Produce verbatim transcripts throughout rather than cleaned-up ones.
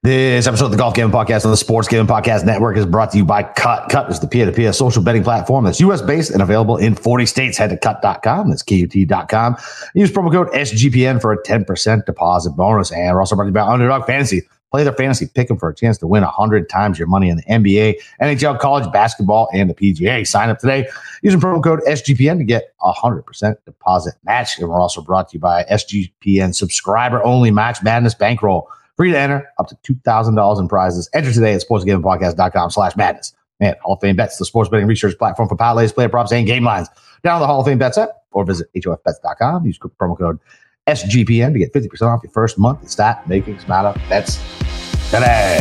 This episode of the Golf Gambling Podcast on the Sports Gambling Podcast Network is brought to you by Cut. Cut is the peer-to-peer social betting platform that's U S based and available in forty states. Head to cut dot com. That's K U T dot com. Use promo code S G P N for a ten percent deposit bonus. And we're also brought to you by Underdog Fantasy. Play their fantasy, pick them for a chance to win one hundred times your money in the N B A, N H L, college basketball, and the P G A. Sign up today using promo code S G P N to get a one hundred percent deposit match. And we're also brought to you by S G P N subscriber-only Match Madness Bankroll. Free to enter, up to two thousand dollars in prizes. Enter today at sportsgamblingpodcast.com slash madness. Man, Hall of Fame Bets, the sports betting research platform for parlays, player props, and game lines. Download the Hall of Fame Bets app or visit H O F bets dot com. Use promo code S G P N to get fifty percent off your first month and start making smarter bets today.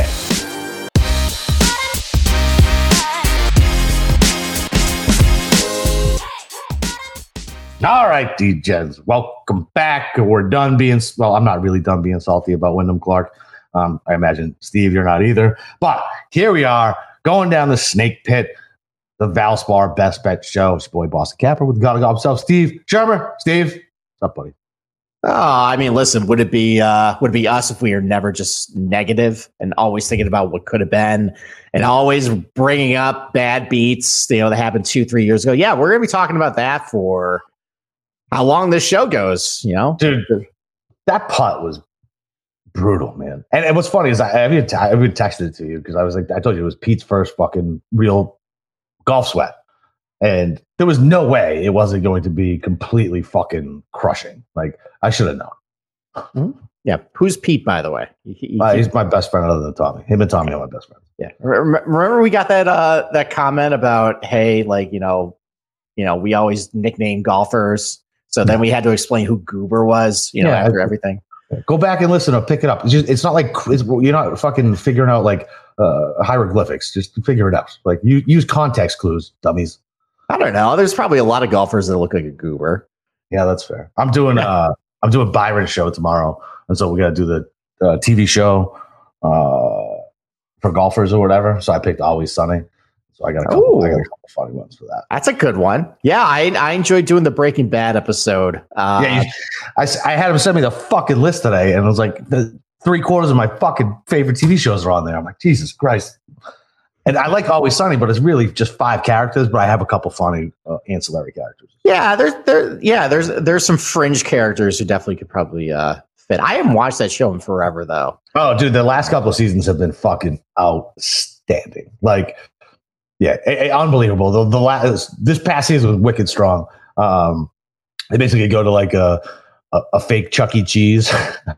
All right, D Js, welcome back. We're done being, well, I'm not really done being salty about Wyndham Clark. Um, I imagine, Steve, you're not either. But here we are, going down the snake pit, the Valspar Best Bet Show. It's your boy, Boston Capper, with the God of God himself, Steve Shermer. Steve, what's up, buddy? Oh, I mean, listen, would it be uh, would it be us if we are never just negative and always thinking about what could have been and always bringing up bad beats, you know, that happened two, three years ago? Yeah, we're going to be talking about that for how long this show goes, you know? Dude, that putt was brutal, man. And, and what's funny is I, I, even, t- I even texted it to you because I was like, I told you it was Pete's first fucking real golf sweat. And there was no way it wasn't going to be completely fucking crushing. Like, I should have known. Mm-hmm. Yeah. Who's Pete, by the way? He, he, uh, he's my best friend other than Tommy. Him and Tommy are my best friends. Yeah. Remember we got that uh, that comment about, hey, like, you know, you know, we always nickname golfers. So then we had to explain who Goober was, you know, yeah, after I, everything. Go back and listen or pick it up. It's just, it's not like it's, you're not fucking figuring out like uh, hieroglyphics. Just figure it out. Like you use context clues, dummies. I don't know. There's probably a lot of golfers that look like a Goober. Yeah, that's fair. I'm doing yeah. uh, I'm doing Byron's show tomorrow, and so we got to do the uh, T V show uh, for golfers or whatever. So I picked Always Sunny. So I got a couple. Ooh. I got a couple funny ones for that. That's a good one. Yeah, I I enjoyed doing the Breaking Bad episode. Uh, yeah, you, I I had him send me the fucking list today, and it was like the three quarters of my fucking favorite T V shows are on there. I'm like, Jesus Christ. And I like Always Sunny, but it's really just five characters. But I have a couple funny uh, ancillary characters. Yeah, there's there. Yeah, there's there's some fringe characters who definitely could probably uh, fit. I haven't watched that show in forever though. Oh, dude, the last couple of seasons have been fucking outstanding. Like. Yeah, a, a, unbelievable. The, the last this past season was wicked strong. Um, they basically go to like a a, a fake Chuck E. Cheese,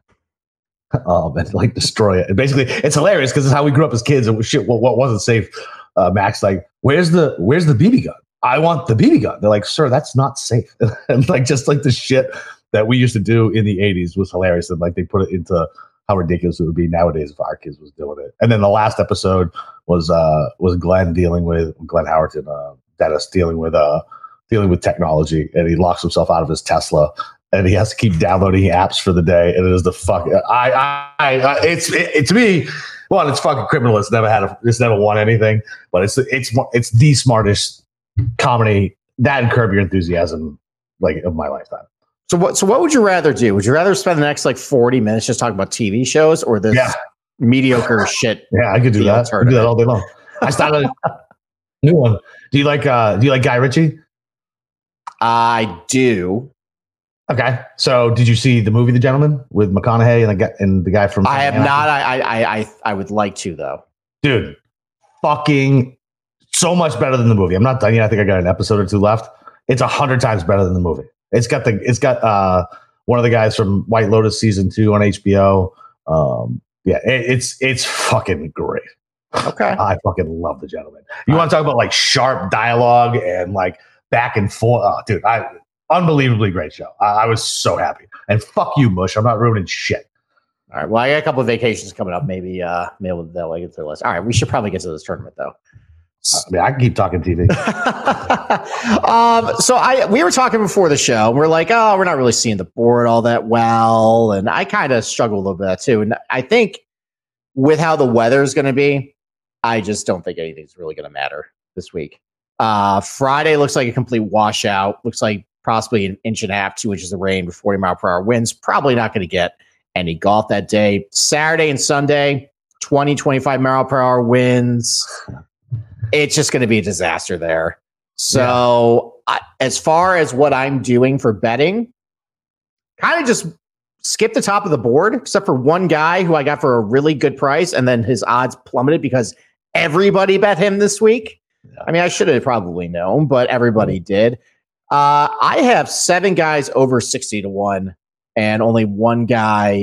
um, and like destroy it. And basically, it's hilarious because it's how we grew up as kids. And shit, what, what wasn't safe? Uh, Max, like, where's the where's the B B gun? I want the B B gun. They're like, sir, that's not safe. And like just like the shit that we used to do in the eighties was hilarious. And like they put it into how ridiculous it would be nowadays if our kids was doing it. And then the last episode was uh, was Glenn dealing with Glenn Howerton, uh, Dennis dealing with uh, dealing with technology, and he locks himself out of his Tesla, and he has to keep downloading apps for the day. And it is the fuck. I, I, I it's it, it, to me, one, it's fucking criminal. It's never had a, it's never won anything, but it's it's it's the smartest comedy. That and Curb Your Enthusiasm, like of my lifetime. So what? So what would you rather do? Would you rather spend the next like forty minutes just talking about T V shows or this yeah. mediocre shit? Yeah, I could do that. I could do that all day long. I started a new one. Do you like? Uh, do you like Guy Ritchie? I do. Okay. So did you see the movie The Gentleman with McConaughey and the guy and the guy from? I have not. I I I I would like to though. Dude, fucking so much better than the movie. I'm not done yet. I think I got an episode or two left. It's a hundred times better than the movie. It's got the it's got uh, one of the guys from White Lotus season two on H B O. Um, yeah, it, it's it's fucking great. Okay, I fucking love The Gentleman. You want to talk about like sharp dialogue and like back and forth? Oh, dude, I unbelievably great show. I, I was so happy. And fuck you, Mush. I'm not ruining shit. All right. Well, I got a couple of vacations coming up. Maybe uh, maybe they'll get to the list. All right, we should probably get to this tournament though. I mean, I can keep talking T V. um, so I we were talking before the show. And we're like, oh, we're not really seeing the board all that well, and I kind of struggle a little bit too. And I think with how the weather is going to be, I just don't think anything's really going to matter this week. Uh, Friday looks like a complete washout. Looks like possibly an inch and a half, two inches of rain with forty mile per hour winds. Probably not going to get any golf that day. Saturday and Sunday twenty, twenty-five mile per hour winds. It's just going to be a disaster there. So yeah. I, as far as what I'm doing for betting, kind of just skip the top of the board, except for one guy who I got for a really good price, and then his odds plummeted because everybody bet him this week. Yeah. I mean, I should have probably known, but everybody did. Uh, I have seven guys over sixty to one and only one guy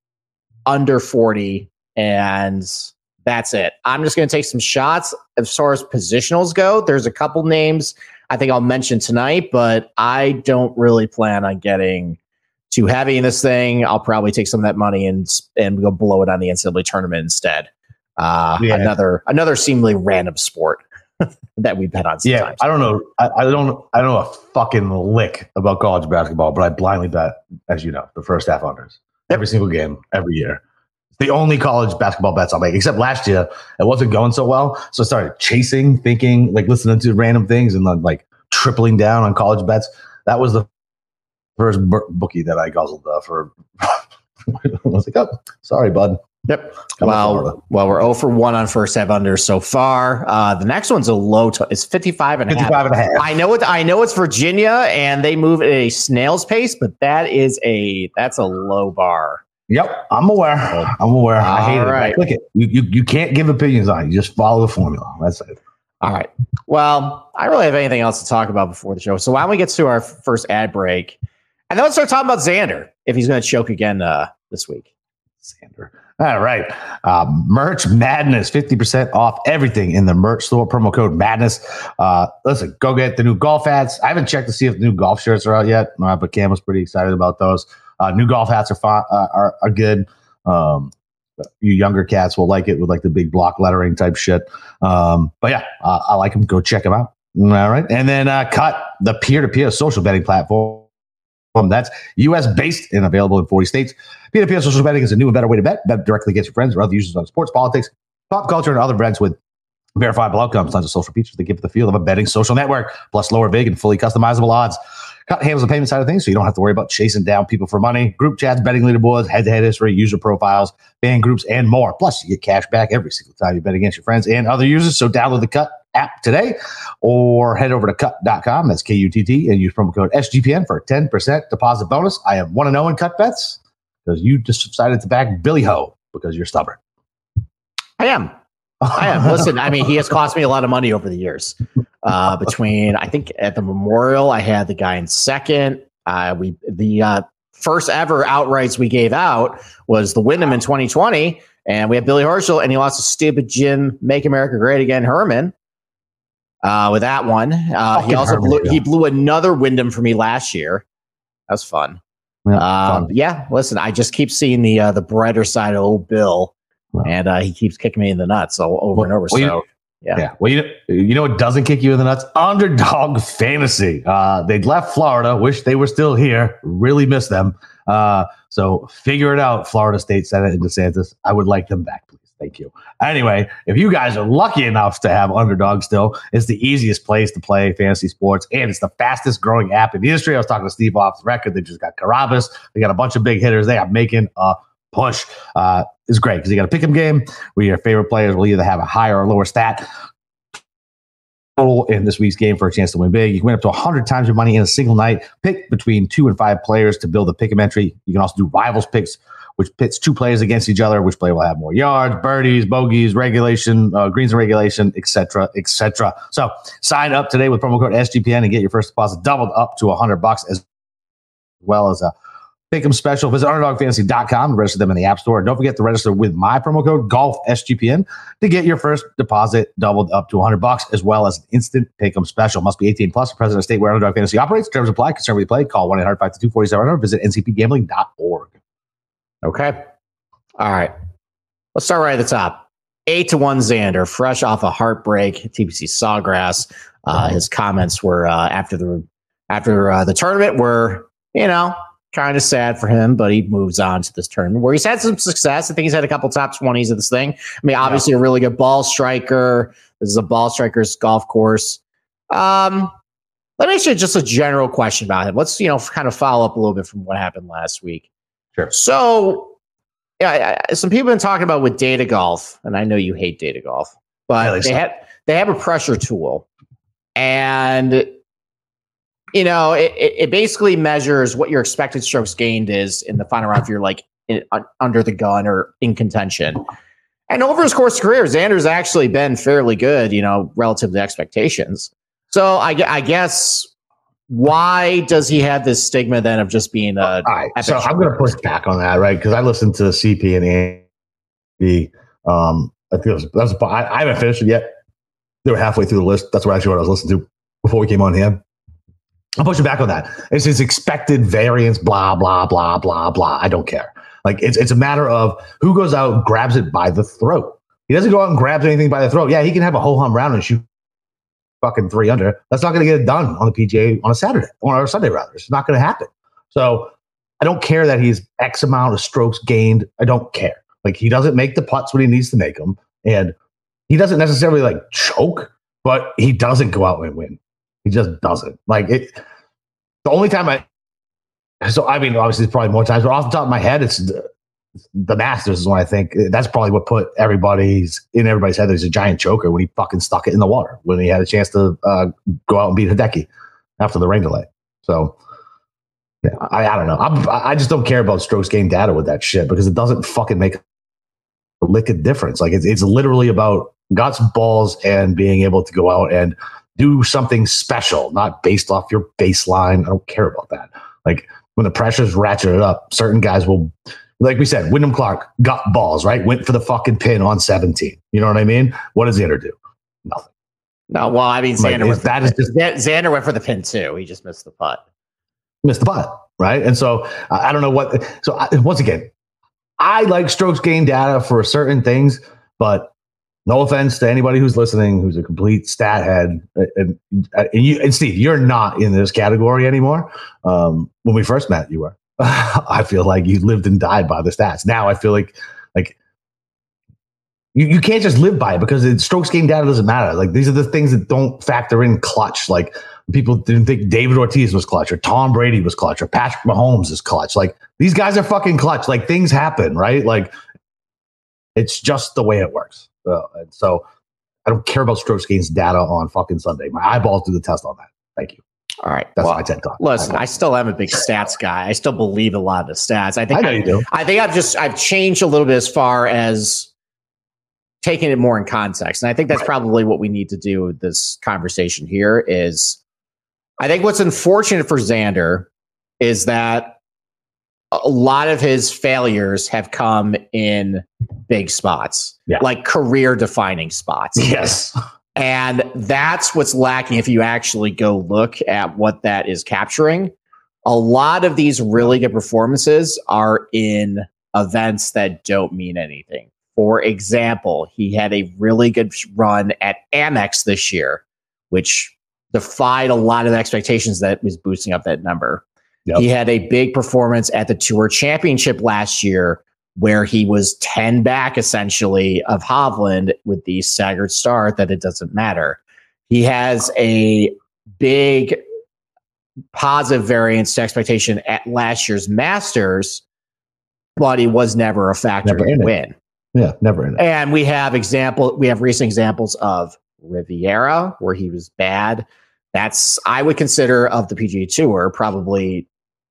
under forty, and that's it. I'm just going to take some shots. As far as positionals go, there's a couple names I think I'll mention tonight, but I don't really plan on getting too heavy in this thing. I'll probably take some of that money and and go blow it on the N C double A tournament instead. Uh, yeah. Another another seemingly random sport that we bet on sometimes. Yeah, I don't know. I, I don't. I don't know a fucking lick about college basketball, but I blindly bet, as you know, the first half unders every single game, every year. It's the only college basketball bets I'll make. Except last year, it wasn't going so well, so I started chasing, thinking, like listening to random things, and then like tripling down on college bets. That was the first b- bookie that I guzzled uh, for. I was like, oh, sorry, bud. Yep. Well, well, we're zero for one on first half under so far. Uh, the next one's a low. To, it's fifty-five and a half. fifty-five and a half. I know it. I know it's Virginia, and they move at a snail's pace, but that is a that's a low bar. Yep, I'm aware. I'm aware. All I hate right. it. Click it. You, you you can't give opinions on it. You just follow the formula. That's it. All right. Well, I don't really have anything else to talk about before the show. So why don't we get to our first ad break, and then let's start talking about Xander if he's going to choke again uh, this week. Xander. All right. Um, merch Madness, fifty percent off everything in the merch store. Promo code Madness. Uh, listen, go get the new golf hats. I haven't checked to see if the new golf shirts are out yet, uh, but Cam was pretty excited about those. Uh, new golf hats are fun, uh, are, are good. Um, you younger cats will like it with like the big block lettering type shit. Um, but yeah, uh, I like them. Go check them out. All right. And then uh, Cut, the peer-to-peer social betting platform. That's U S based and available in forty states. Peer-to-peer social betting is a new and better way to bet. Bet directly against your friends or other users on sports, politics, pop culture, and other events with verifiable outcomes. Tons of social features that give it the feel of a betting social network, plus lower vig and fully customizable odds. Cut handles the payment side of things, so you don't have to worry about chasing down people for money. Group chats, betting leaderboards, head-to-head history, user profiles, fan groups, and more. Plus, you get cash back every single time you bet against your friends and other users. So download the Cut app today or head over to cut dot com. That's K U T T, and use promo code S G P N for a ten percent deposit bonus. I am one and oh in cut bets because you just decided to back Billy Ho because you're stubborn. I am. I am. Listen, I mean, he has cost me a lot of money over the years. Uh, between, I think at the Memorial, I had the guy in second. Uh, we the uh, first ever outrights we gave out was the Wyndham in twenty twenty, and we had Billy Horschel, and he lost to stupid Jim Make America Great Again Herman. Uh, with that one, uh, he also blew, he blew another Wyndham for me last year. That was fun. Yeah, um, fun. yeah listen, I just keep seeing the uh, the brighter side of old Bill, wow. and uh, he keeps kicking me in the nuts so over well, and over. Well, so, you, yeah. yeah. Well, you know, you know what doesn't kick you in the nuts? Underdog Fantasy. Uh, they'd left Florida. Wish they were still here. Really miss them. Uh, so figure it out, Florida State Senate and DeSantis. I would like them back, please. Thank you. Anyway, if you guys are lucky enough to have Underdog still, it's the easiest place to play fantasy sports, and it's the fastest growing app in the industry. I was talking to Steve off the record. They just got Carabas. They got a bunch of big hitters. They are making a push. Uh, it's great because you got a pick 'em game where your favorite players will either have a higher or lower stat total in this week's game for a chance to win big. You can win up to one hundred times your money in a single night. Pick between two and five players to build a pick 'em entry. You can also do rivals picks, which pits two players against each other. Which player will have more yards, birdies, bogeys, regulation, uh, greens and regulation, et cetera, et cetera. So sign up today with promo code S G P N and get your first deposit doubled up to one hundred bucks as well as a Pick'em special. Visit underdog fantasy dot com and register them in the App Store. And don't forget to register with my promo code Golf S G P N to get your first deposit doubled up to one hundred bucks, as well as an instant Pick'em special. Must be eighteen plus. Present in a state where Underdog Fantasy operates. Terms apply. Conservatively play. Call one eight hundred five two two four seven zero. Visit N C P gambling dot org. Okay. All right. Let's start right at the top. Eight to one Xander, fresh off a heartbreak. T P C Sawgrass. Uh, his comments were uh, after the after uh, the tournament were, you know, kind of sad for him, but he moves on to this tournament where he's had some success. I think he's had a couple top twenties of this thing. I mean, obviously yeah. a really good ball striker. This is a ball striker's golf course. Um, let me ask you just a general question about him. Let's, you know, kind of follow up a little bit from what happened last week. Sure. So yeah, I, some people have been talking about with data golf, and I know you hate data golf, but yeah, they, they have they have a pressure tool, and you know it, it basically measures what your expected strokes gained is in the final round if you're like in, uh, under the gun or in contention. And over his course of career, Xander's actually been fairly good, you know, relative to expectations. So I, I guess why does he have this stigma then of just being a? All right, so I'm going to push back on that, right? Because I listened to C P and Andy. Um, I think it was, that was I, I haven't finished it yet. They were halfway through the list. That's what actually what I was listening to before we came on here. I'm pushing back on that. It's his expected variance, blah blah blah blah blah. I don't care. Like it's it's a matter of who goes out and grabs it by the throat. He doesn't go out and grabs anything by the throat. Yeah, he can have a whole hum round and shoot fucking three under. That's not going to get it done on the P G A on a Saturday or a Sunday rather. It's not going to happen. So I don't care that he's X amount of strokes gained. I don't care. Like he doesn't make the putts when he needs to make them, and he doesn't necessarily like choke, but he doesn't go out and win. He just doesn't. Like it. The only time I. So I mean, obviously, it's probably more times, but off the top of my head, it's the, the Masters is when I think that's probably what put everybody's in everybody's head. There's a giant choker when he fucking stuck it in the water when he had a chance to uh, go out and beat Hideki after the rain delay. So yeah, I, I don't know. I'm, I just don't care about strokes gained data with that shit because it doesn't fucking make a lick of difference. Like it's it's literally about guts, balls, and being able to go out and do something special, not based off your baseline. I don't care about that. Like when the pressure's ratcheted up, certain guys will, like we said, Wyndham Clark got balls, right? Went for the fucking pin on seventeen. You know what I mean? What does Xander do? Nothing. No, well, I mean, Xander, like, went, that is just, Xander went for the pin too. He just missed the putt. Missed the putt, right? And so uh, I don't know what. So I, once again, I like strokes gain data for certain things, but no offense to anybody who's listening, who's a complete stat head, and and, you, and Steve, you're not in this category anymore. Um, when we first met, you were. I feel like you lived and died by the stats. Now I feel like like you, you can't just live by it because it, strokes gain data doesn't matter. Like these are the things that don't factor in clutch. Like people didn't think David Ortiz was clutch or Tom Brady was clutch or Patrick Mahomes is clutch. Like these guys are fucking clutch. Like things happen, right? Like it's just the way it works. Uh, and so I don't care about strokes gains data on fucking Sunday. My eyeballs do the test on that. Thank you. All right. That's well, my TED Talk. Listen, I still am a big stats guy. I still believe a lot of the stats. I think I know I, you do. I think I've just I've changed a little bit as far as taking it more in context. And I think that's right. Probably what we need to do with this conversation here is I think what's unfortunate for Xander is that a lot of his failures have come in big spots, yeah. like career defining spots. Yes. And that's what's lacking if you actually go look at what that is capturing. A lot of these really good performances are in events that don't mean anything. For example, he had a really good run at Amex this year, which defied a lot of the expectations that was boosting up that number. Yep. He had a big performance at the Tour Championship last year where he was ten back essentially of Hovland with the staggered start that it doesn't matter. He has a big positive variance to expectation at last year's Masters, but he was never a factor never in in win. Yeah, never in it. And we have example, we have recent examples of Riviera where he was bad. That's, I would consider of the P G A Tour, probably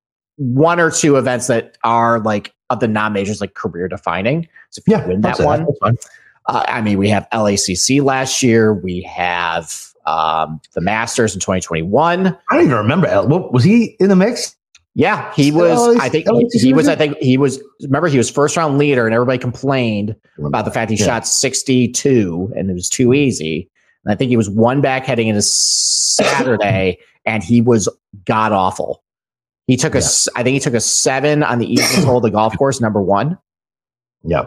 one or two events that are like of the non-majors, like career defining. So if you yeah, win that one, that. Uh, I mean, we have L A C C last year. We have um, the Masters in twenty twenty-one. I don't even remember. What, was he in the mix? Yeah, he was. L A C C, I think he, he was. I think he was. Remember, he was first round leader, and everybody complained about the fact he yeah. shot sixty-two, and it was too easy. And I think he was one back heading into Saturday, and he was god awful. He took a, yeah. I think he took a seven on the evening hole of the golf course, number one. Yeah.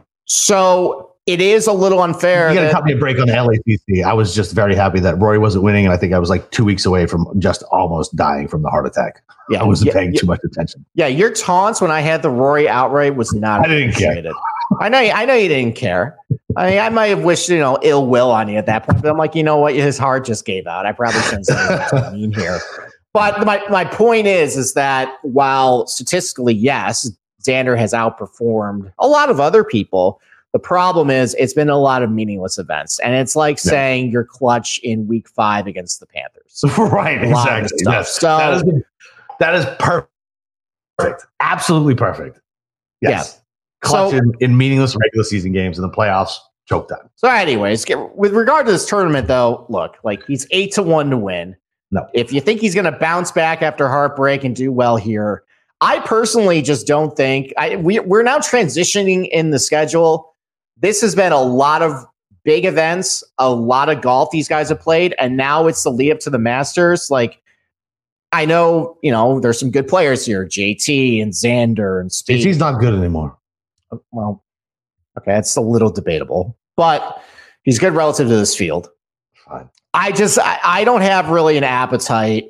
So it is a little unfair. You got to cut me a break on the L A C C. I was just very happy that Rory wasn't winning, and I think I was like two weeks away from just almost dying from the heart attack. Yeah, I wasn't yeah, paying yeah, too much attention. Yeah, your taunts when I had the Rory outright was not. I didn't care. I know. I know you didn't care. I mean, I might have wished you know ill will on you at that point, but I'm like, you know what? His heart just gave out. I probably shouldn't say anything mean here. But my, my point is, is that while statistically, yes, Xander has outperformed a lot of other people. The problem is it's been a lot of meaningless events. And it's like yeah. saying you're clutch in week five against the Panthers. Right, exactly. Yes. So, that, is, that is perfect. Absolutely perfect. Yes. Yeah. Clutch so, in, in meaningless regular season games in the playoffs. Choke time. So, anyways, with regard to this tournament, though, look, like he's eight to one to win. No. If you think he's going to bounce back after heartbreak and do well here, I personally just don't think I, we, we're now transitioning in the schedule. This has been a lot of big events, a lot of golf these guys have played, and now it's the lead up to the Masters. Like, I know, you know, there's some good players here, J T and Xander and Speed. J T's not good anymore. Well, okay, it's a little debatable, but he's good relative to this field. Fine. I just, I, I don't have really an appetite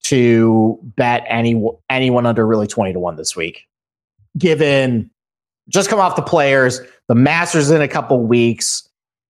to bet any anyone under really twenty to one this week, given just come off the players, the Masters in a couple weeks.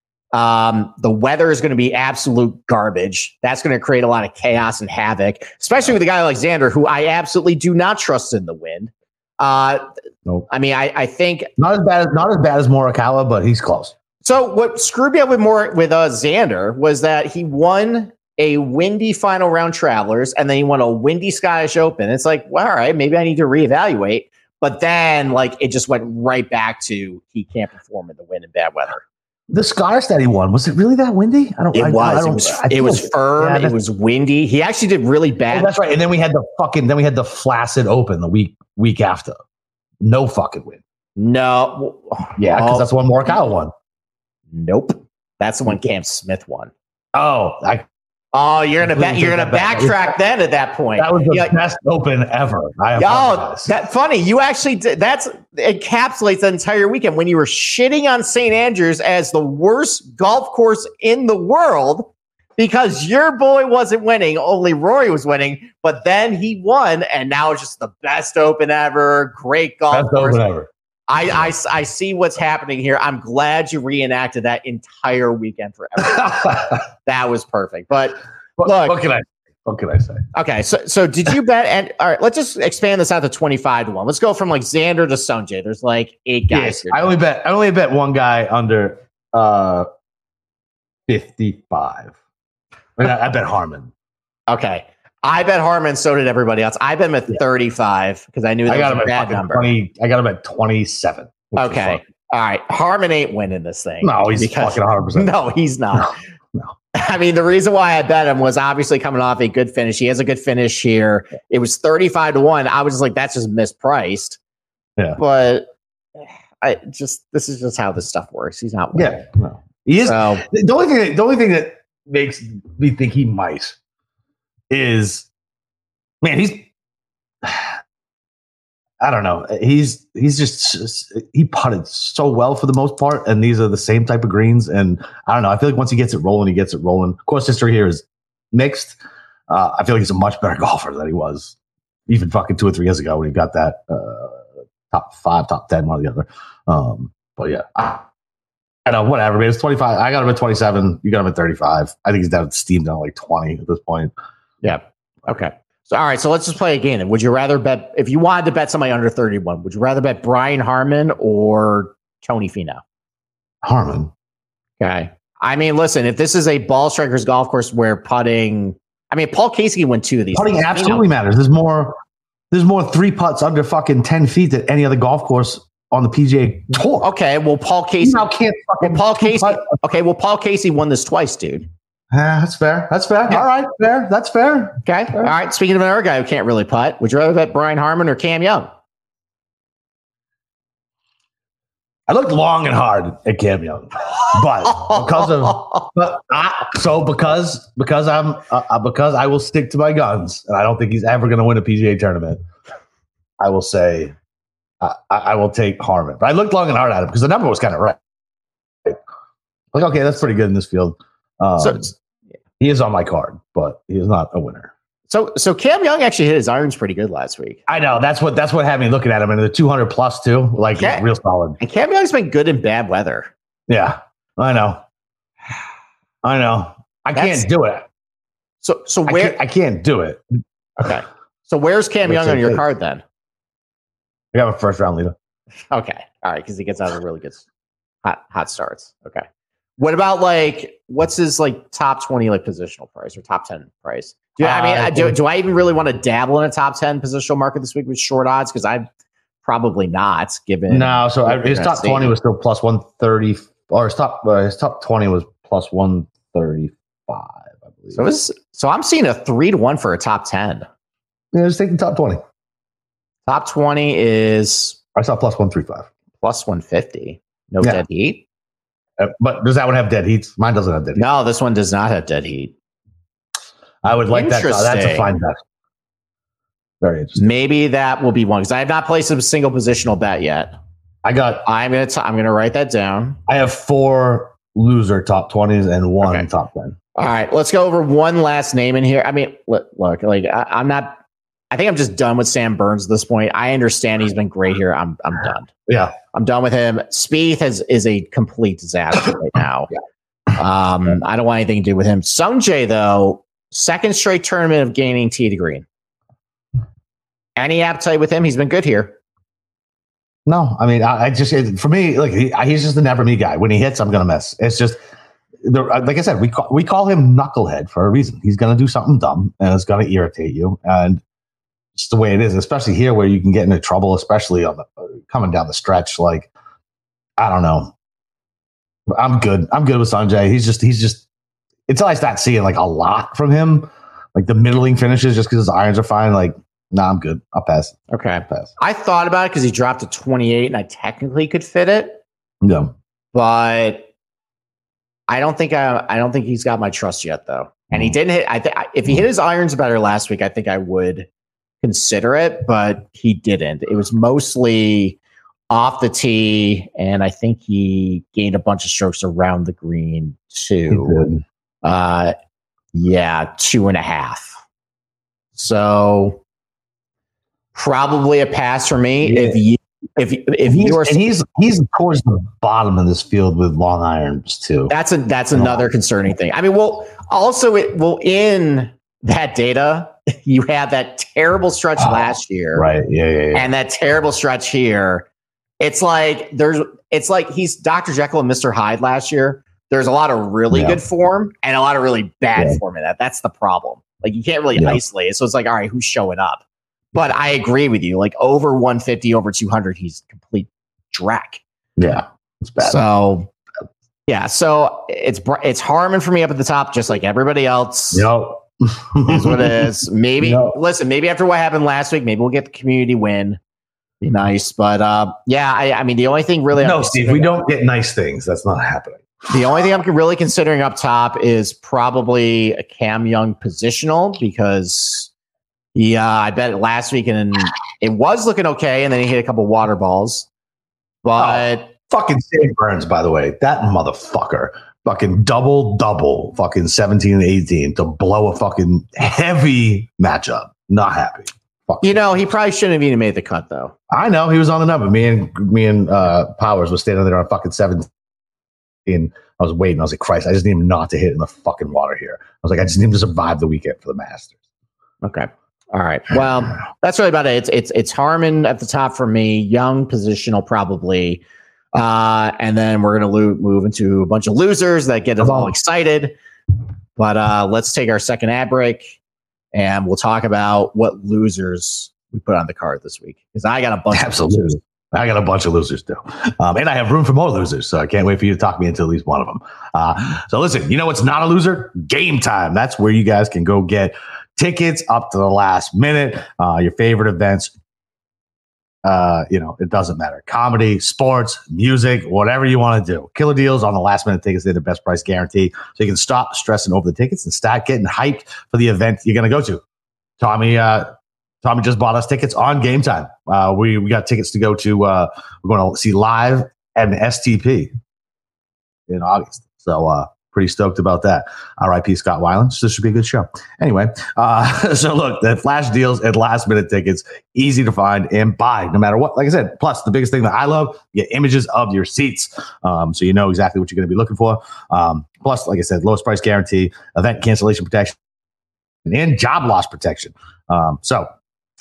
Um, the weather is going to be absolute garbage. That's going to create a lot of chaos and havoc, especially with a guy like Xander, who I absolutely do not trust in the wind. Uh, nope. I mean, I, I think not as bad as not as bad as Morikawa, but he's close. So what screwed me up with more with uh, Xander was that he won a windy final round Travelers and then he won a windy Scottish Open. It's like, well, all right, maybe I need to reevaluate. But then, like, it just went right back to he can't perform in the wind and bad weather. The Scottish that he won, was it really that windy? I don't. It I, was. I don't, it was. It was firm. Yeah, it was windy. He actually did really bad. Oh, that's right. And then we had the fucking. Then we had the Flaccid Open the week week after. No fucking win. No. Yeah, because oh. that's the one Morikawa won. Nope. That's the one Cam Smith won. Oh, I. Oh, you're gonna back. You're gonna backtrack then. At that point, that was the yeah. best Open ever. I oh, that funny. You actually did. That's encapsulates that entire weekend when you were shitting on Saint Andrews as the worst golf course in the world because your boy wasn't winning. Only Rory was winning, but then he won, and now it's just the best Open ever. Great golf best course. Open ever. I, I, I see what's happening here. I'm glad you reenacted that entire weekend for everyone. That was perfect. But what, look, what can I what can I say? Okay, so so did you bet? And all right, let's just expand this out to twenty-five to one. Let's go from like Xander to Sungjae. There's like eight guys. Yes, here. I only bet I only bet one guy under uh fifty-five. I, mean, I, I bet Harman. Okay. I bet Harman, so did everybody else. I bet him at yeah. thirty-five because I knew that I got was a bad number. twenty, I got him at twenty-seven. Okay. All right. Harman ain't winning this thing. No, he's because, fucking one hundred percent. No, he's not. No, no. I mean, the reason why I bet him was obviously coming off a good finish. He has a good finish here. It was thirty-five to one. I was just like, that's just mispriced. Yeah. But I just, this is just how this stuff works. He's not winning. Yeah. No. He is. So, the only thing that, the only thing that makes me think he might is, man, he's, I don't know. He's, he's just, he putted so well for the most part. And these are the same type of greens. And I don't know. I feel like once he gets it rolling, he gets it rolling. Of course, history here is mixed. Uh, I feel like he's a much better golfer than he was even fucking two or three years ago when he got that uh, top five, top ten, one or the other. Um, but yeah, I, I know, whatever, man. It's twenty-five. I got him at twenty-seven. You got him at thirty-five. I think he's down steamed down like twenty at this point. Yeah. Okay. So, all right. So let's just play a game. Then. Would you rather bet, if you wanted to bet somebody under thirty-one, would you rather bet Brian Harman or Tony Finau? Harman. Okay. I mean, listen, if this is a ball strikers golf course where putting, I mean, Paul Casey can win two of these. Putting things. absolutely matters. There's more, there's more three putts under fucking ten feet than any other golf course on the P G A Tour. Okay. Well, Paul Casey. Now can't fucking well, Paul Casey. Putt. Okay. Well, Paul Casey won this twice, dude. Uh, that's fair. That's fair. Yeah. All right. Fair. That's fair. Okay. Fair. All right. Speaking of another guy who can't really putt, would you rather bet Brian Harman or Cam Young? I looked long and hard at Cam Young, but because of but I, so because because I'm uh, because I will stick to my guns, and I don't think he's ever going to win a P G A tournament. I will say uh, I, I will take Harman, but I looked long and hard at him because the number was kind of right. Like, okay, that's pretty good in this field. Um, so he is on my card, but he is not a winner. So, so Cam Young actually hit his irons pretty good last week. I know that's what that's what had me looking at him, and the two hundred plus too, like Cam, real solid. And Cam Young's been good in bad weather. Yeah, I know, I know. I that's, can't do it. So, so where I can't, I can't do it. Okay, so where's Cam Young on your card then? I got a first round leader. Okay. All right. Because he gets out of really good hot, hot starts. Okay. What about like, what's his like top twenty like positional price or top ten price? Do, I mean, uh, do, do I even really want to dabble in a top ten positional market this week with short odds? Because I probably not given. No. So I, his top twenty was still plus one thirty, or his top, uh, his top twenty was plus one thirty-five, I believe. So, was, so I'm seeing a three to one for a top ten. Yeah, just take the top twenty. Top twenty is. I saw plus one thirty-five. Plus one fifty. No yeah. dead heat. Uh, but does that one have dead heat? Mine doesn't have dead heat. No, this one does not have dead heat. I would like that. Uh, that's a fine bet. Very interesting. Maybe that will be one because I have not placed a single positional bet yet. I got. I'm gonna. T- I'm gonna write that down. I have four loser top twenties and one okay. top ten. All right, let's go over one last name in here. I mean, look, look like I, I'm not. I think I'm just done with Sam Burns at this point. I understand he's been great here. I'm. I'm done. Yeah, I'm done with him. Spieth has is a complete disaster right now. yeah. Um, I don't want anything to do with him. Sungjae though, second straight tournament of gaining tee to green. Any appetite with him? He's been good here. No, I mean, I, I just for me, like he, he's just the never me guy. When he hits, I'm gonna miss. It's just, the, like I said, we call, we call him knucklehead for a reason. He's gonna do something dumb and it's gonna irritate you, and it's the way it is. Especially here, where you can get into trouble, especially on the coming down the stretch. Like, I don't know. I'm good. I'm good with Sungjae. He's just, he's just. Until I start seeing like a lot from him, like the middling finishes, just because his irons are fine. Like, nah, I'm good. I'll pass. Okay. I'll pass. I thought about it because he dropped to twenty-eight, and I technically could fit it. Yeah, but I don't think I. I don't think he's got my trust yet, though. And he didn't hit. I think if he hit his irons better last week, I think I would consider it. But he didn't. It was mostly off the tee, and I think he gained a bunch of strokes around the green too. Uh, yeah, two and a half. So probably a pass for me. Yeah. If you, if if he's, you're, and he's he's towards the bottom of this field with long irons too. That's a that's another concerning thing. I mean, well, also it well in that data, you had that terrible stretch oh, last year, right? Yeah, yeah, yeah, and that terrible stretch here. It's like there's, it's like he's Doctor Jekyll and Mister Hyde last year. There's a lot of really yeah. good form and a lot of really bad yeah. form in that. That's the problem. Like you can't really yeah. isolate it. So it's like, all right, who's showing up? But I agree with you. Like over one fifty, over two hundred, he's complete dreck. Yeah, it's bad. So yeah, so it's it's Harman for me up at the top, just like everybody else. Yep. Is what it is. Maybe yep. listen. Maybe after what happened last week, maybe we'll get the community win. Be nice, but uh, yeah, I, I mean, the only thing really, no, Steve, we don't get nice things. That's not happening. The only thing I'm really considering up top is probably a Cam Young positional because, yeah, I bet it last week and it was looking okay, and then he hit a couple water balls. But oh, fucking Sam Burns, by the way, that motherfucker, fucking double double, fucking seventeen and eighteen to blow a fucking heavy matchup. Not happy. Fuck you know, he probably shouldn't have even made the cut, though. I know he was on the number. Me and me and uh, Powers was standing there on fucking seventeen. I was waiting. I was like, Christ, I just need him not to hit in the fucking water here. I was like, I just need him to survive the weekend for the Masters. Okay. All right. Well, that's really about it. It's it's it's Harman at the top for me. Young positional probably, uh, and then we're gonna lo- move into a bunch of losers that get us all excited. But uh, let's take our second ad break, and we'll talk about what losers we put on the card this week because I got a bunch Absolutely. of losers. I got a bunch of losers too. Um, and I have room for more losers, so I can't wait for you to talk me into at least one of them. Uh, so listen, you know what's not a loser? Game Time. That's where you guys can go get tickets up to the last minute. Uh, your favorite events. Uh, you know, it doesn't matter. Comedy, sports, music, whatever you want to do. Killer deals on the last minute tickets. They're the best price guarantee. So you can stop stressing over the tickets and start getting hyped for the event you're going to go to. Tommy, uh, Tommy just bought us tickets on Game Time. Uh, we we got tickets to go to. Uh, we're going to see live at an S T P in August. So uh, pretty stoked about that. R I P Scott Weiland. So this should be a good show. Anyway, uh, so look, the flash deals and last minute tickets, easy to find and buy no matter what. Like I said, plus the biggest thing that I love, you get images of your seats, um, so you know exactly what you're going to be looking for. Um, plus, like I said, lowest price guarantee, event cancellation protection, and job loss protection. Um, so.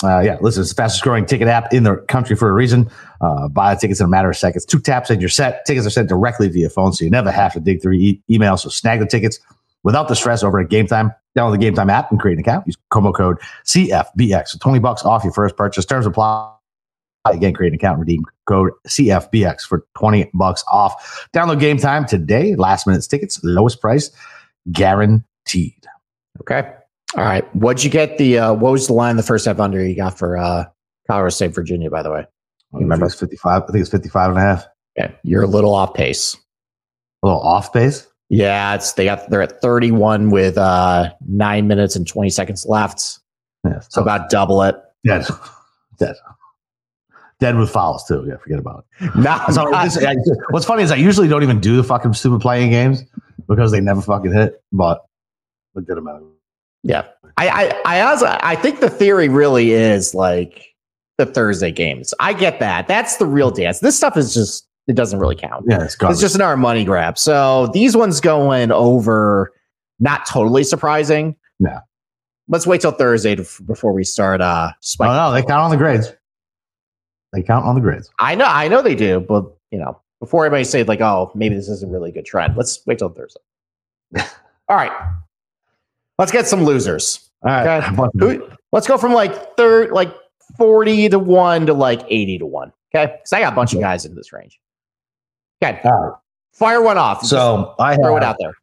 Uh, yeah, listen, it's the fastest growing ticket app in the country for a reason. Uh, buy tickets in a matter of seconds. Two taps and you're set. Tickets are sent directly to your phone, so you never have to dig through e- email. So snag the tickets without the stress over at Game Time. Download the Game Time app and create an account. Use promo code C F B X for twenty bucks off your first purchase. Terms apply. Again, create an account, redeem code C F B X for twenty bucks off. Download Game Time today. Last minute tickets, lowest price, guaranteed. Okay. All right. What'd you get the, uh, what was the line the first half under you got for uh, Colorado State, Virginia, by the way? You remember? It's fifty-five. I think it's fifty-five and a half. Okay. You're a little off pace. A little off pace? Yeah. It's, they got, they're at thirty-one with uh, nine minutes and twenty seconds left. Yeah, so about double it. Dead. Dead. Dead with fouls, too. Yeah, forget about it. Not, so not, this, I, what's funny is I usually don't even do the fucking stupid playing games because they never fucking hit, but it didn't matter. Yeah. I, I, I, honestly, I think the theory really is like the Thursday games. I get that. That's the real dance. This stuff is just, it doesn't really count. Yeah, it's, it's just another money grab. So these ones going over, not totally surprising. Yeah. Let's wait till Thursday to, before we start. Uh, spiking. Oh, no, they count on the grades. They count on the grades. I know, I know they do, but you know, before everybody say like, oh, maybe this isn't really a good trend. Let's wait till Thursday. All right. Let's get some losers. All right. Okay? Let's go from like third, like forty to one to like eighty to one. Okay. Because I got a bunch of guys in this range. Okay. Right. Fire one off. So I throw have, it out there.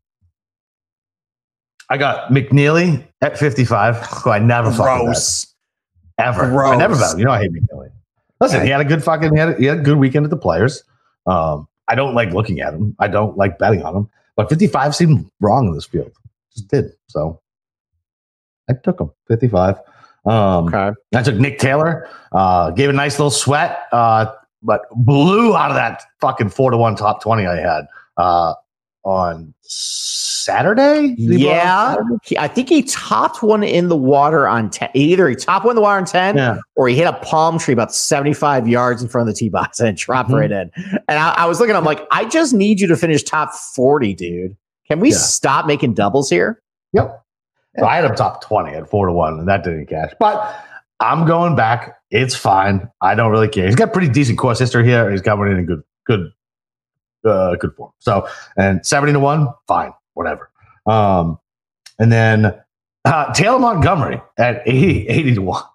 I got McNeely at fifty-five, who I never fucking bet. Ever. Gross. I never bet. You know I hate McNeely. Listen, he had a good fucking, he had a, he had a good weekend at the Players. Um, I don't like looking at him. I don't like betting on him. But fifty-five seemed wrong in this field. Just did. So I took him. fifty-five. Um, okay. I took Nick Taylor. Uh, gave a nice little sweat, uh, but blew out of that fucking four to one top twenty I had uh, on Saturday. Yeah. He, I think he topped one in the water on ten. Either he topped one in the water on ten yeah. or he hit a palm tree about seventy-five yards in front of the tee box and dropped mm-hmm. right in. And I, I was looking, I'm like, I just need you to finish top forty, dude. Can we yeah. stop making doubles here? Yep. So I had him top twenty at four to one, and that didn't cash. But I'm going back. It's fine. I don't really care. He's got pretty decent course history here. He's coming in in good, good, uh, good form. So, and seventy to one, fine, whatever. Um, and then uh, Taylor Montgomery at eighty, eighty to one.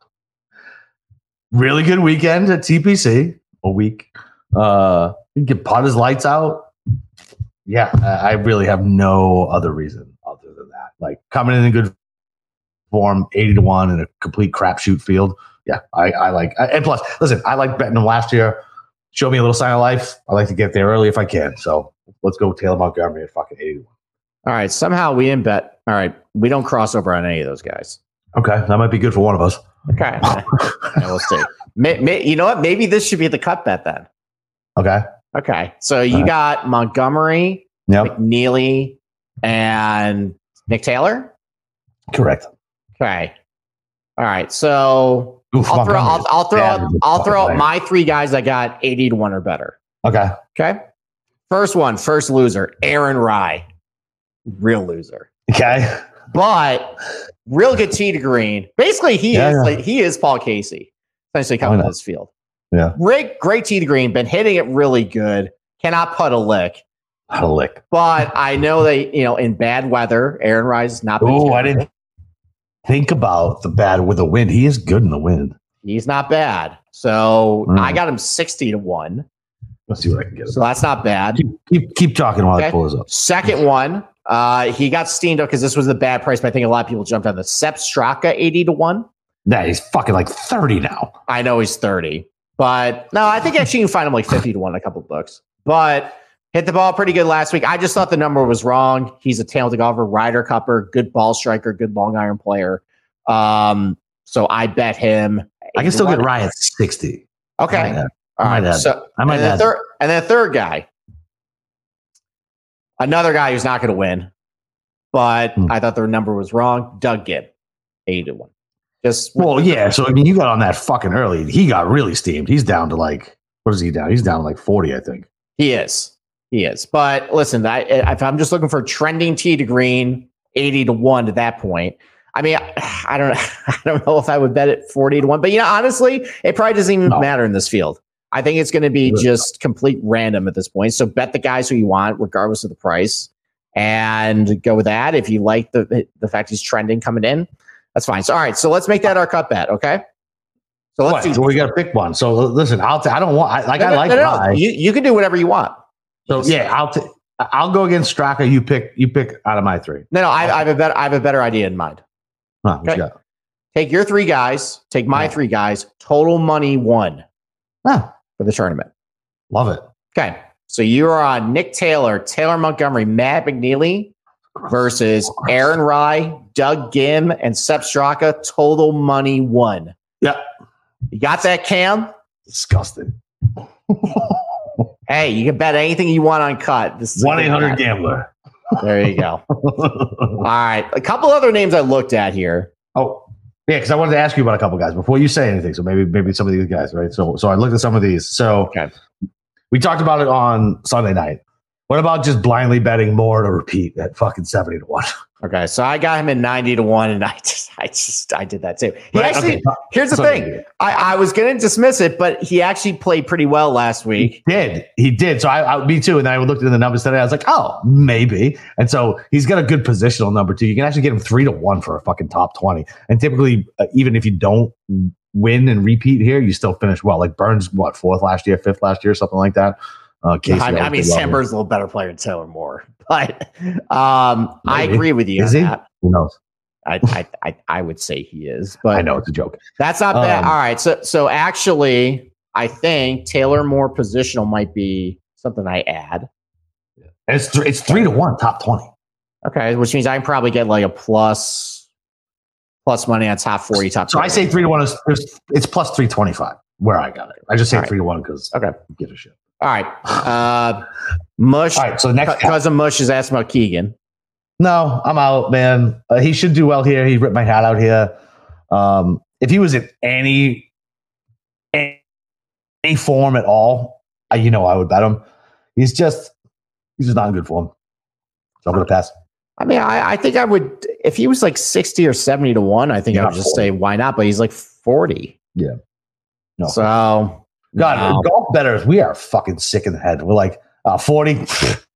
Really good weekend at T P C. A week. Uh, he can putt his lights out. Yeah, I really have no other reason other than that. Like coming in in good form, eighty to one in a complete crapshoot field. Yeah, I, I like. I, and plus, listen, I like betting him last year. Showed me a little sign of life. I like to get there early if I can. So let's go Taylor Montgomery at fucking eighty to one. All right. Somehow we didn't bet. All right. We don't cross over on any of those guys. Okay. That might be good for one of us. Okay. We'll see. May, may, you know what? Maybe this should be the cut bet then. Okay. Okay. So you right. got Montgomery, yep. McNeely, and Nick Taylor? Correct. Okay. All right. So Oof, I'll throw, I'll, I'll throw out, I'll throw out my three guys I got eighty to one or better. Okay. Okay. First one, first loser, Aaron Rye. Real loser. Okay. But real good tee to green. Basically, he yeah, is yeah. like he is Paul Casey, essentially coming to this field. Yeah. Great, great tee to green, been hitting it really good. Cannot putt a lick. Not a lick. But I know that, you know, in bad weather, Aaron Rye has not been. Oh, I didn't think about the bad with the wind. He is good in the wind. He's not bad. So mm. I got him sixty to one. Let's see what I can get him. So that's not bad. Keep keep, keep talking while okay. I pull this up. Second one, uh, he got steamed up because this was the bad price, but I think a lot of people jumped on the Sepp Straka eighty to one. That he's fucking like thirty now. I know he's thirty. But no, I think actually you can find him like fifty to one in a couple of books. But hit the ball pretty good last week. I just thought the number was wrong. He's a talented golfer, Ryder Cupper, good ball striker, good long iron player. Um, so I bet him. I can still get Rye at sixty. Okay. I might All right. add, So I might and, then add. third, and then third guy, another guy who's not going to win, but hmm. I thought their number was wrong. Doug Gibb, eighty to one. Just well, yeah. So I mean, you got on that fucking early. He got really steamed. He's down to like, what is he down? He's down to like forty, I think. He is. He is. But listen, I, if I'm just looking for trending tee to green, eighty to one to that point, I mean, I, I don't I don't know if I would bet it forty to one, but you know, honestly, it probably doesn't even no. matter in this field. I think it's going to be just complete random at this point. So bet the guys who you want, regardless of the price, and go with that. If you like the the fact he's trending coming in, that's fine. So all right, so let's make that our cut bet, okay? So let's what? do. So we got to pick one. So listen, I'll. T- I don't want. I, like no, I no, like. No, no. You you can do whatever you want. So yeah, I'll. T- I'll go against Straka. You pick. You pick out of my three. No, no. I, I have a better. I have a better idea in mind. Huh, okay. You take your three guys. Take my yeah. three guys. Total money one oh. for the tournament. Love it. Okay, so you are on Nick Taylor, Taylor Montgomery, Matt McNeely versus Aaron Rye, Doug Gim, and Sepp Straka. Total money one. Yeah. You got that, Cam? Disgusting. Hey, you can bet anything you want on cut. This is one eight hundred gambler. There you go. All right. A couple other names I looked at here. Oh, yeah, because I wanted to ask you about a couple guys before you say anything. So maybe maybe some of these guys, right? So so I looked at some of these. So okay. We talked about it on Sunday night. What about just blindly betting more to repeat at fucking seventy to one? Okay, so I got him in ninety to one, and I just, I just, I did that too. He right, actually, okay. here's the Sunday thing. I, I was going to dismiss it, but he actually played pretty well last week. He did. He did. So I, I me too. And then I looked at the numbers today. I was like, oh, maybe. And so he's got a good positional number too. You can actually get him three to one for a fucking top twenty. And typically, uh, even if you don't win and repeat here, you still finish well. Like Burns, what, fourth last year, fifth last year, something like that. Uh, Casey, I mean, I mean Sam Burns is a little better player than Taylor Moore, but um, I agree with you. Is he? That. Who knows? I, I, I, I would say he is, but I know it's a joke. That's not bad. Um, All right, so so actually, I think Taylor Moore positional might be something I add. And it's th- it's three to one, top twenty. Okay, which means I can probably get like a plus plus money on top forty, top. So twenty. I say three to one is it's plus three twenty five. Where I got it, I just say right. three to one because okay, give a shit. All right. Uh, Mush. All right. So next, cousin Mush is asking about Keegan. No, I'm out, man. Uh, he should do well here. He ripped my hat out here. Um, if he was in any any, any form at all, I, you know, I would bet him. He's just he's just not in good form. So I'm gonna pass. I mean, I, I think I would if he was like sixty or seventy to one. I think yeah, I would just forty. Say why not. But he's like forty. Yeah. No. So. God, no. Golf bettors, we are fucking sick in the head. We're like, uh, forty,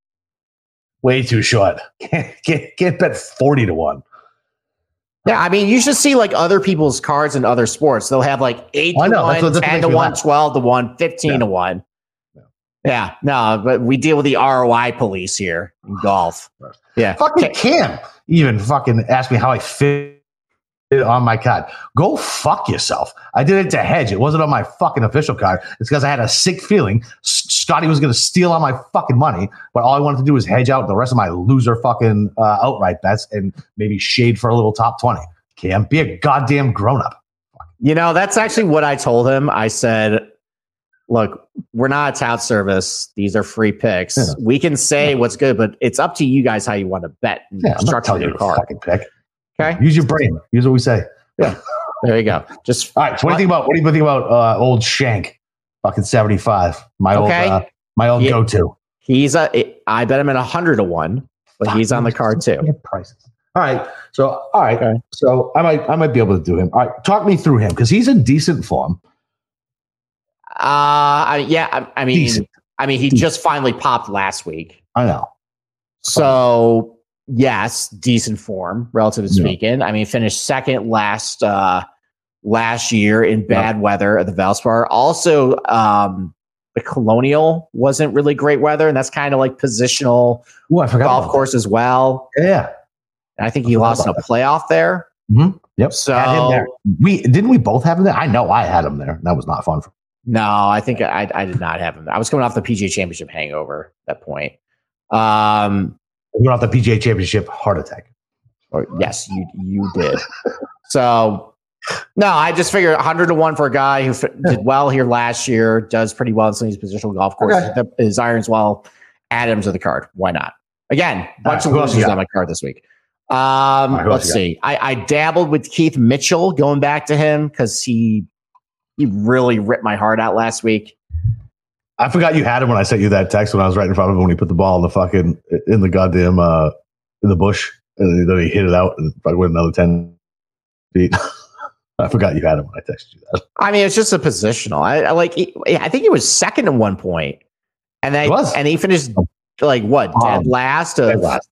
way too short. Can't, can't, can't bet forty to one. Yeah, I mean, you should see like other people's cards in other sports. They'll have like eight to know, one, that's what, that's ten to one, twelve to one, fifteen yeah. to one. Yeah. yeah, no, but we deal with the R O I police here in golf. Yeah. Fucking Cam even fucking asked me how I fit on my card. Go fuck yourself. I did it to hedge. It wasn't on my fucking official card. It's because I had a sick feeling Scotty was going to steal all my fucking money, but all I wanted to do was hedge out the rest of my loser fucking uh, outright bets and maybe shade for a little top twenty. Cam, be a goddamn grown up. You know, that's actually what I told him. I said, look, we're not a tout service. These are free picks. Yeah. We can say yeah. what's good, but it's up to you guys how you want to bet and yeah, structure your card. Fucking pick. Okay. Use your brain. Use what we say. Yeah. There you go. Just all right. So what do you think about what do you think about uh, old Shank? Fucking seventy-five. My okay. old uh, my old yeah. go-to. He's a I bet him at a hundred to one, but Fuck, he's on the card too. Prices. All right. So all right. Okay. So I might I might be able to do him. All right. Talk me through him because he's in decent form. Uh I, yeah, I, I mean decent. I mean he decent. just finally popped last week. I know. So yes, decent form, relatively speaking. Yeah. I mean, finished second last uh, last year in bad yep. weather at the Valspar. Also, um, the Colonial wasn't really great weather, and that's kind of like positional Ooh, I forgot golf course that. as well. Yeah, and I think he I lost in a that. playoff there. Mm-hmm. Yep. So had him there. we didn't we both have him there. I know I had him there. That was not fun for me. No, I think I, I did not have him there. I was coming off the P G A Championship hangover at that point. Um. We got off the P G A Championship heart attack. Or, yes, you you did. So, no, I just figured one hundred to one for a guy who f- did well here last year, does pretty well in some of these positional golf courses. Okay. His irons well, add him to the card. Why not? Again, bunch right, of losers on my card this week. Um, right, let's see. I, I dabbled with Keith Mitchell, going back to him because he he really ripped my heart out last week. I forgot you had him when I sent you that text when I was right in front of him when he put the ball in the fucking in the goddamn uh, in the bush and then he hit it out and probably win another ten. Pete. I forgot you had him when I texted you that. I mean, it's just a positional. I, I like. He, I think he was second at one point, and then He was. and he finished like what dead Um, last of. dead last.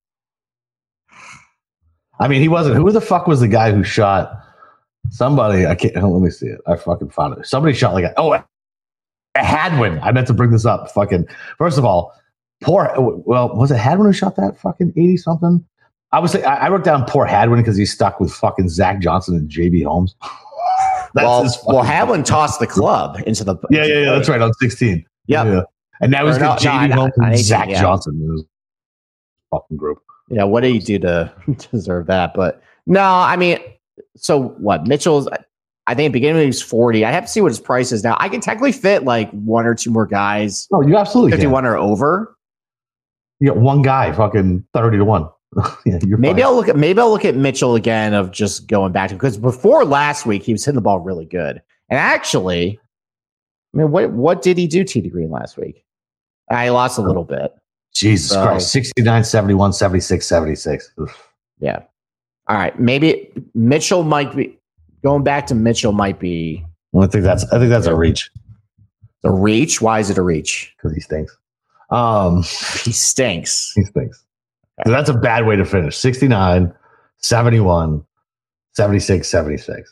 I mean, he wasn't. Who the fuck was the guy who shot somebody? I can't. Let me see it. I fucking found it. Somebody shot like a, oh, a Hadwin. I meant to bring this up. Fucking first of all, poor. Well, was it Hadwin who shot that fucking eighty something? I was. I, I wrote down poor Hadwin because he's stuck with fucking Zach Johnson and J B Holmes. That's well, well, Hadwin tossed the club into the. Yeah, yeah, yeah. That's right. On sixteen. Yep. Yeah, and now he's Or no, got J B no, Holmes I- I and hate Zach to- yeah. Johnson in his fucking group. Yeah, what did he do to deserve that? But no, I mean, so what? Mitchell's. I think at the beginning he was forty. I have to see what his price is now. I can technically fit like one or two more guys, No, you absolutely can. fifty-one or over. You got one guy, fucking thirty to one. Yeah, you're Maybe fine. I'll look at maybe I'll look at Mitchell again of just going back to because before last week he was hitting the ball really good. And actually, I mean, what what did he do T to Green last week? I lost a little bit. Jesus So- Christ, sixty-nine, seventy-one, seventy-six, seventy-six. Oof. Yeah. All right. Maybe Mitchell might be going back to Mitchell might be Well, I think that's I think that's a reach a reach. Why is it a reach? because he stinks. Um, He stinks. he stinks. So that's a bad way to finish. sixty-nine, seventy-one, seventy-six, seventy-six.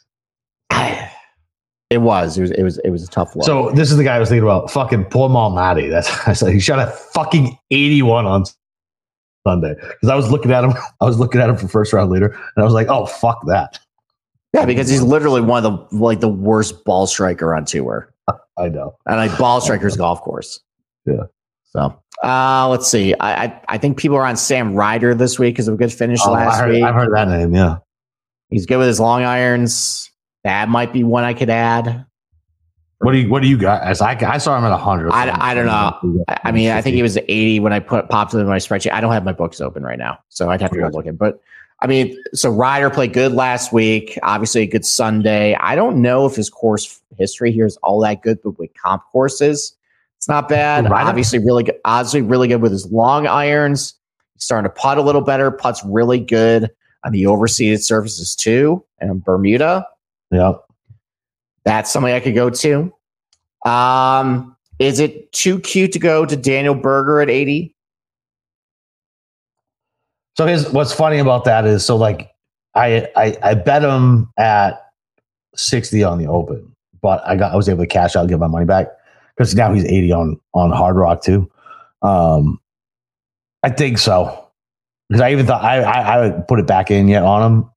It was. It was. It was. It was a tough look. So this is the guy I was thinking about. Fucking Paul Malnati. That's I said he shot a fucking eighty-one on Sunday because I was looking at him. I was looking at him for first round leader, and I was like, "Oh fuck that!" yeah, because he's literally one of the like the worst ball striker on tour, I know. and like ball strikers golf course. Yeah. So uh, let's see. I, I I think people are on Sam Ryder this week because of a good finish Oh, last I heard, week. I've heard that name. Yeah. He's good with his long irons. That might be one I could add. What do you What do you got? As I, I saw him at a hundred. I, I don't know. I, I mean, I think he was eighty when I put popped it in my spreadsheet. I don't have my books open right now, so I'd have to go Okay. look at. But I mean, so Ryder played good last week. Obviously, a good Sunday. I don't know if his course history here is all that good, but with comp courses, it's not bad. Ryder? Obviously, really good. Obviously, really good with his long irons. He's starting to putt a little better. Putt's really good on the overseeded surfaces too, and in Bermuda. Yeah. That's something I could go to. Um, is it too cute to go to Daniel Berger at eighty? So his what's funny about that is so like I I, I bet him at sixty on the Open, but I got I was able to cash out and get my money back because now he's eighty on on Hard Rock too. Um, I think so because I even thought I, I I would put it back in yet on him.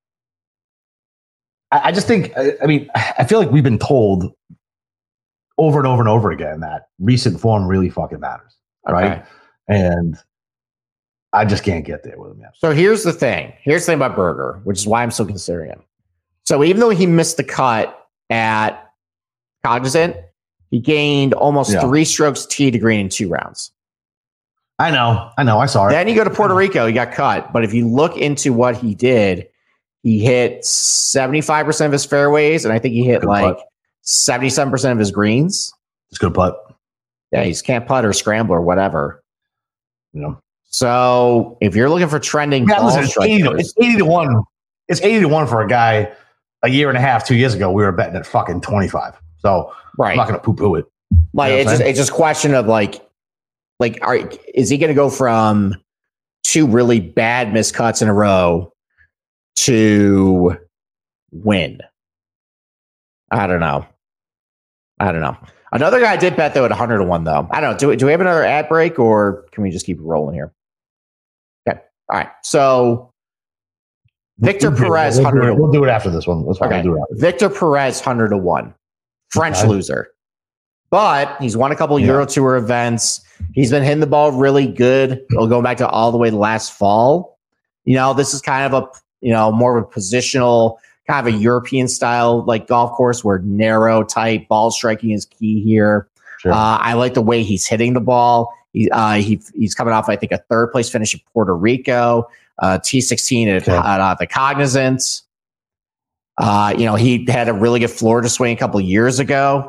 I, I just think I, I mean I feel like we've been told over and over and over again that recent form really fucking matters, right? Okay. And I just can't get there with him yet. So here's the thing. Here's the thing about Berger, which is why I'm still considering him. So even though he missed the cut at Cognizant, he gained almost Yeah. three strokes tee to green in two rounds. I know, I know, I saw it. Then you go to Puerto Rico, he got cut. But if you look into what he did, he hit seventy-five percent of his fairways, and I think he hit Good like putt. seventy-seven percent of his greens. It's a good putt. Yeah, he's can't putt or scramble or whatever. You know, So if you're looking for trending yeah, ball listen, it's eighty, to, strikers, it's eighty to one. It's eighty to one for a guy. A year and a half, two years ago, we were betting at fucking twenty-five. So I'm right? not going to poo-poo it. Like You know what it's I'm just saying? it's just a question of like, like are is he going to go from two really bad miscuts in a row to win? I don't know. I don't know. Another guy I did bet though at one hundred to one though. I don't know. Do we, do we have another ad break or can we just keep rolling here? Okay. All right. So Victor We'll do it. Perez, We'll one hundred do to it. one. We'll do it after this one. Let's Okay. do it after. Victor Perez, one hundred to one. French Okay. loser. But he's won a couple Yeah. Euro Tour events. He's been hitting the ball really good. We'll go back to all the way to last fall. You know, this is kind of a, you know, more of a positional, kind of a European style like golf course where narrow, tight ball striking is key here. Sure. Uh, I like the way he's hitting the ball. He, uh, he he's coming off, I think, a third place finish in Puerto Rico, uh, T sixteen at, Okay. at uh, the Cognizant. Uh, you know, he had a really good Florida swing a couple years ago.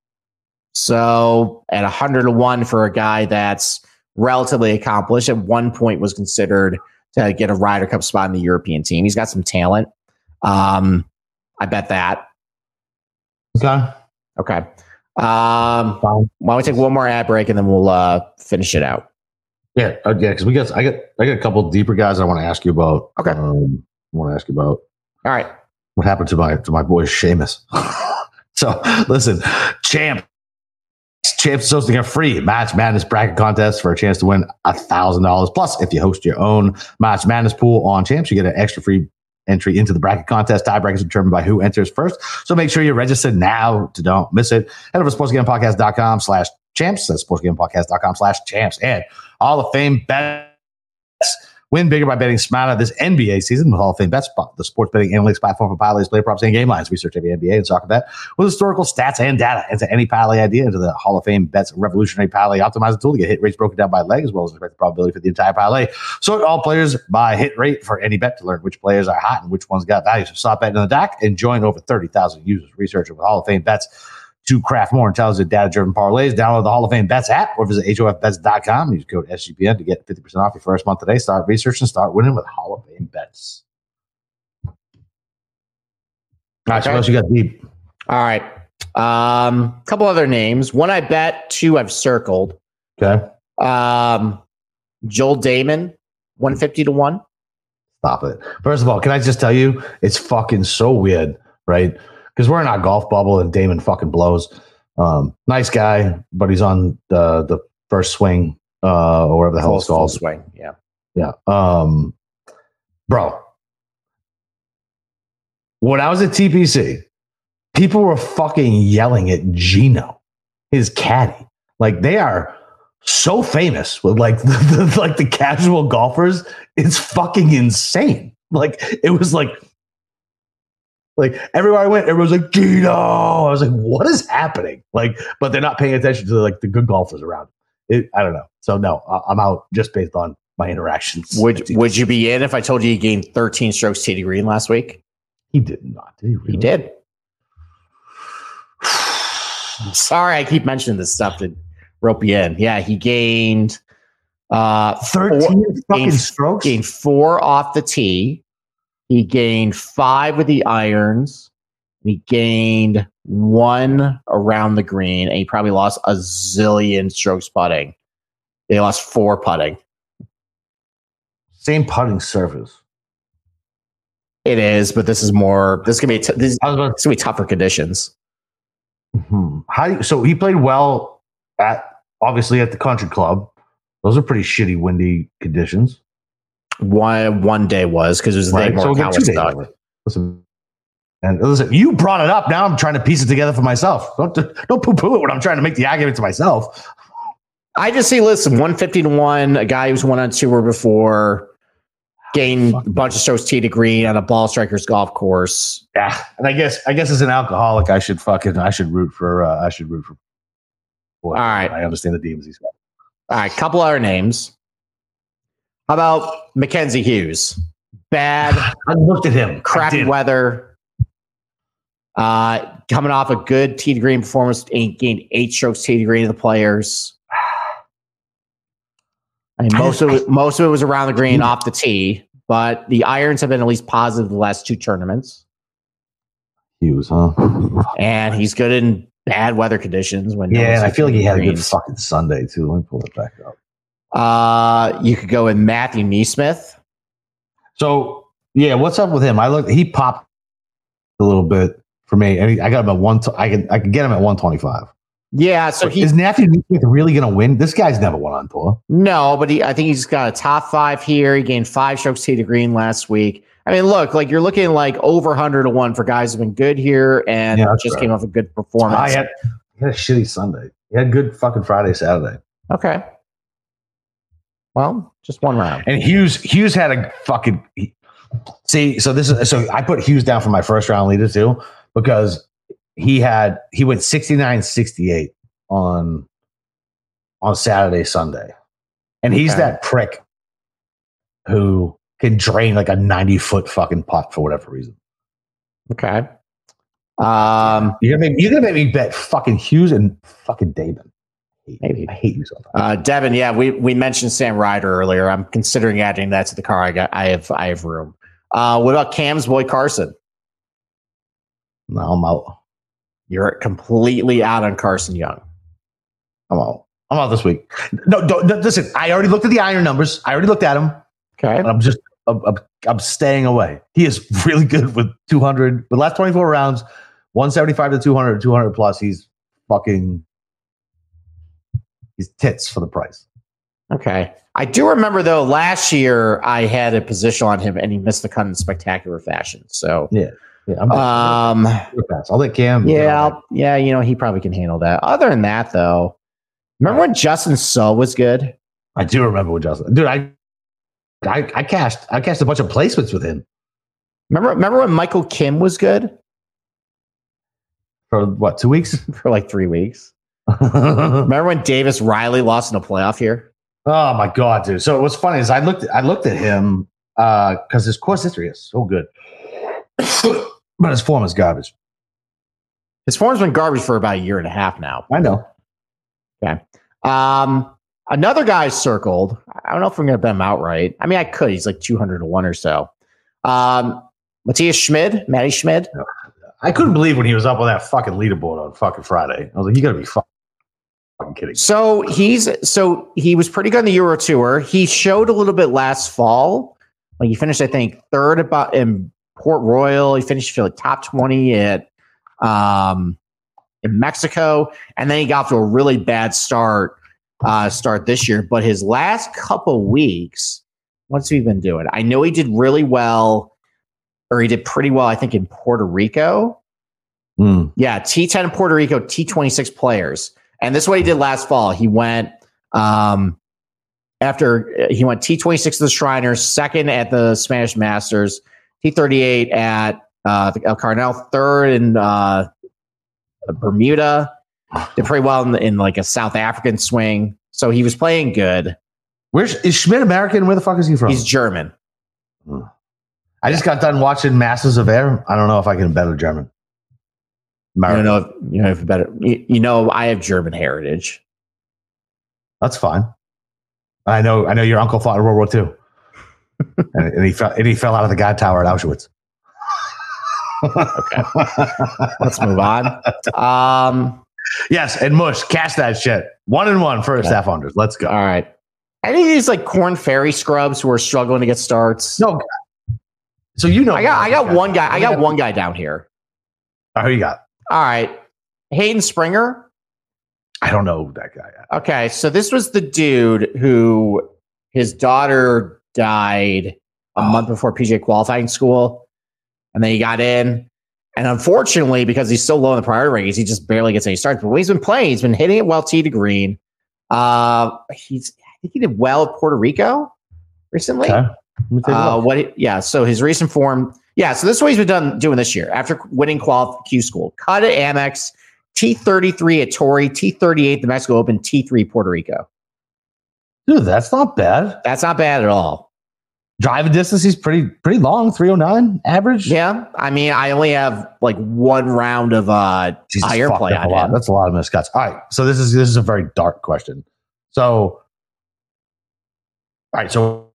So at one hundred to one for a guy that's relatively accomplished, at one point was considered to get a Ryder Cup spot in the European team. He's got some talent. Um, I bet that. Okay. Okay. Um, why don't we take one more ad break and then we'll uh, finish it out? Yeah, uh, yeah, because we got I got I got a couple deeper guys I want to ask you about. Okay. Um, I want to ask you about. All right. What happened to my to my boy Sheamus? So listen, champ. Champs is hosting a free Match Madness bracket contest for a chance to win one thousand dollars. Plus, if you host your own Match Madness pool on Champs, you get an extra free entry into the bracket contest. Tiebreakers are determined by who enters first. So make sure you're registered now to don't miss it. Head over to sportsgamepodcast.com slash champs. That's sportsgamepodcast.com slash champs. And Hall of Fame bets. Win bigger by betting smarter this N B A season with Hall of Fame Bets, the sports betting analytics platform for parlays, player props, and game lines. Research every N B A and soccer bet with historical stats and data into any parlay idea into the Hall of Fame Bets revolutionary parlay optimizer tool to get hit rates broken down by leg as well as expected probability for the entire parlay. Sort all players by hit rate for any bet to learn which players are hot and which ones got value. So stop betting in the dock and join over thirty thousand users researching with Hall of Fame Bets to craft more intelligent data-driven parlays. Download the Hall of Fame Bets app or visit H O F bets dot com. Use code S G P N to get fifty percent off your first month today. Start researching, start winning with Hall of Fame Bets. All right, okay. So what else you got deep? All right. Um, a couple other names. One I bet, two I've circled. Okay. Um, Joel Damon, one fifty to one. Stop it. First of all, can I just tell you, it's fucking so weird, right? Because we're in our golf bubble and Damon fucking blows. Um, nice guy, but he's on the the first swing uh, or whatever the hell it's called. Full swing, yeah. Yeah. Um, bro, when I was at T P C, people were fucking yelling at Gino, his caddy. Like, they are so famous with like the, the, like the casual golfers. It's fucking insane. Like, it was like, Like everywhere I went, everyone was like, Gino. I was like, what is happening? Like, but they're not paying attention to like the good golfers around. It, I don't know. So no, I'm out just based on my interactions. Would Would you be in if I told you he gained thirteen strokes T D Green last week? He did not. Did he really? He did. Sorry, I keep mentioning this stuff to rope you in. Yeah, he gained uh, thirteen four, fucking gained, strokes. Gained four off the tee. He gained five with the irons. He gained one around the green, and he probably lost a zillion strokes putting. They lost four putting. Same putting surface. It is, but this is more. This is gonna be t- this, this gonna be tougher conditions. Mm-hmm. How so? He played well at obviously at the country club. Those are pretty shitty, windy conditions. One one day was because it was the right. day so Morikawa was stuck. Listen, and listen, you brought it up. Now I'm trying to piece it together for myself. Don't don't poo poo it when I'm trying to make the argument to myself. I just see, listen, one fifty to one. A guy who's won on tour before, gained a bunch of strokes tee to green on a ball strikers golf course. Yeah, and I guess I guess as an alcoholic, I should fucking I should root for uh, I should root for. Boy, all right, I understand the demons he's got. All right, couple other names. How about Mackenzie Hughes? Bad. I looked at him. Crappy weather. Uh, coming off a good tee to green performance, gained eight strokes tee to green to the players. I mean, most of it, most of it was around the green, off the tee, but the irons have been at least positive the last two tournaments. Hughes, huh? And he's good in bad weather conditions. When yeah, and I feel like he had greens. a good fucking Sunday too. Let me pull it back up. Uh, you could go with Matthew Neesmith. So yeah, what's up with him? I look, he popped a little bit for me. I mean, I got him at one. I can I can get him at one twenty five. Yeah, so he is Matthew Neesmith really going to win? This guy's never won on tour. No, but he I think he's got a top five here. He gained five strokes tee to green last week. I mean, look, like you're looking like over one hundred to one for guys who've been good here and yeah, just right. came off a good performance. I had, he had a shitty Sunday. He had good fucking Friday, Saturday. Okay. Well, just one round. And Hughes, Hughes had a fucking he, see. So this is so I put Hughes down for my first round leader too because he had he went sixty-nine sixty-eight on on Saturday, Sunday, and he's okay. that prick who can drain like a ninety foot fucking putt for whatever reason. Okay. Um, you're gonna make, you're gonna make me bet fucking Hughes and fucking Damon. Maybe I hate you so much. Uh, Devin, yeah, we we mentioned Sam Ryder earlier. I'm considering adding that to the car. I got, I have, I have room. Uh, what about Cam's boy Carson? No, I'm out. You're completely out on Carson Young. I'm out. I'm out this week. No, don't, no, listen. I already looked at the iron numbers. I already looked at them. Okay. And I'm just, I'm, I'm, I'm staying away. He is really good with two hundred. The last twenty-four rounds, one seventy-five to two hundred, two hundred plus. He's fucking, he's tits for the price. Okay. I do remember, though, last year I had a position on him and he missed the cut in spectacular fashion. So, yeah. yeah I'm um, I'll let Cam. Yeah. I'll, yeah. You know, he probably can handle that. Other than that, though, remember when Justin Suh was good? I do remember when Justin, dude, I, I, I cashed, I cashed a bunch of placements with him. Remember, remember when Michael Kim was good? For what, two weeks? For like three weeks. Remember when Davis Riley lost in a playoff here? Oh my God, dude. So what's funny is I looked, I looked at him uh, because his course history is so good. But his form is garbage. His form's been garbage for about a year and a half now. I know. Okay. Um, Another guy circled. I don't know if I'm going to bet him outright. I mean, I could. He's like two hundred to one or so. Um, Matthias Schmid, Matty Schmid. I couldn't believe when he was up on that fucking leaderboard on fucking Friday. I was like, you got to be fucking kidding. So he's so he was pretty good on the Euro Tour. He showed a little bit last fall. Like he finished, I think, third about in Port Royal. He finished like top twenty at um, in Mexico, and then he got to a really bad start. Uh, start this year, but his last couple weeks, what's he been doing? I know he did really well, or he did pretty well, I think, in Puerto Rico. Mm. Yeah, T ten in Puerto Rico, T twenty-six players. And this is what he did last fall. He went um, after he went T twenty-six at the Shriners, second at the Spanish Masters, T thirty-eight at uh, El Carnel, third in uh, Bermuda. Did pretty well in, in like a South African swing. So he was playing good. Where's is Schmidt American? Where the fuck is he from? He's German. I just got done watching Masters of Air. I don't know if I can better German. American. I don't know if you know if better. You, you know, I have German heritage. That's fine. I know. I know your uncle fought in World War Two, and, and he fell. And he fell out of the God Tower at Auschwitz. Okay, let's move on. Um. Yes, and Mush, cash that shit. One and one first half unders. Let's go. All right. Any of these like Corn Ferry scrubs who are struggling to get starts? No. So you know, I got I got one guy. I got one guy down here. Oh, who you got? All right, Hayden Springer. I don't know that guy. Okay, so this was the dude who his daughter died a oh. month before P G A qualifying school, and then he got in. And unfortunately, because he's so low in the priority rankings, he just barely gets any starts. But when he's been playing, he's been hitting it well tee to green. Uh, he's I think he did well at Puerto Rico recently. Okay. Uh, what? He, yeah. So his recent form. Yeah. So this is what he's been done doing this year after winning qual Q School. Cut at Amex, T thirty-three at Torrey, T thirty-eight the Mexico Open, T three Puerto Rico. Dude, that's not bad. That's not bad at all. Driving distance, he's pretty pretty long, three oh nine average. Yeah, I mean, I only have like one round of uh iron play on him. That's a lot of missed cuts. All right, so this is this is a very dark question. So, all right, so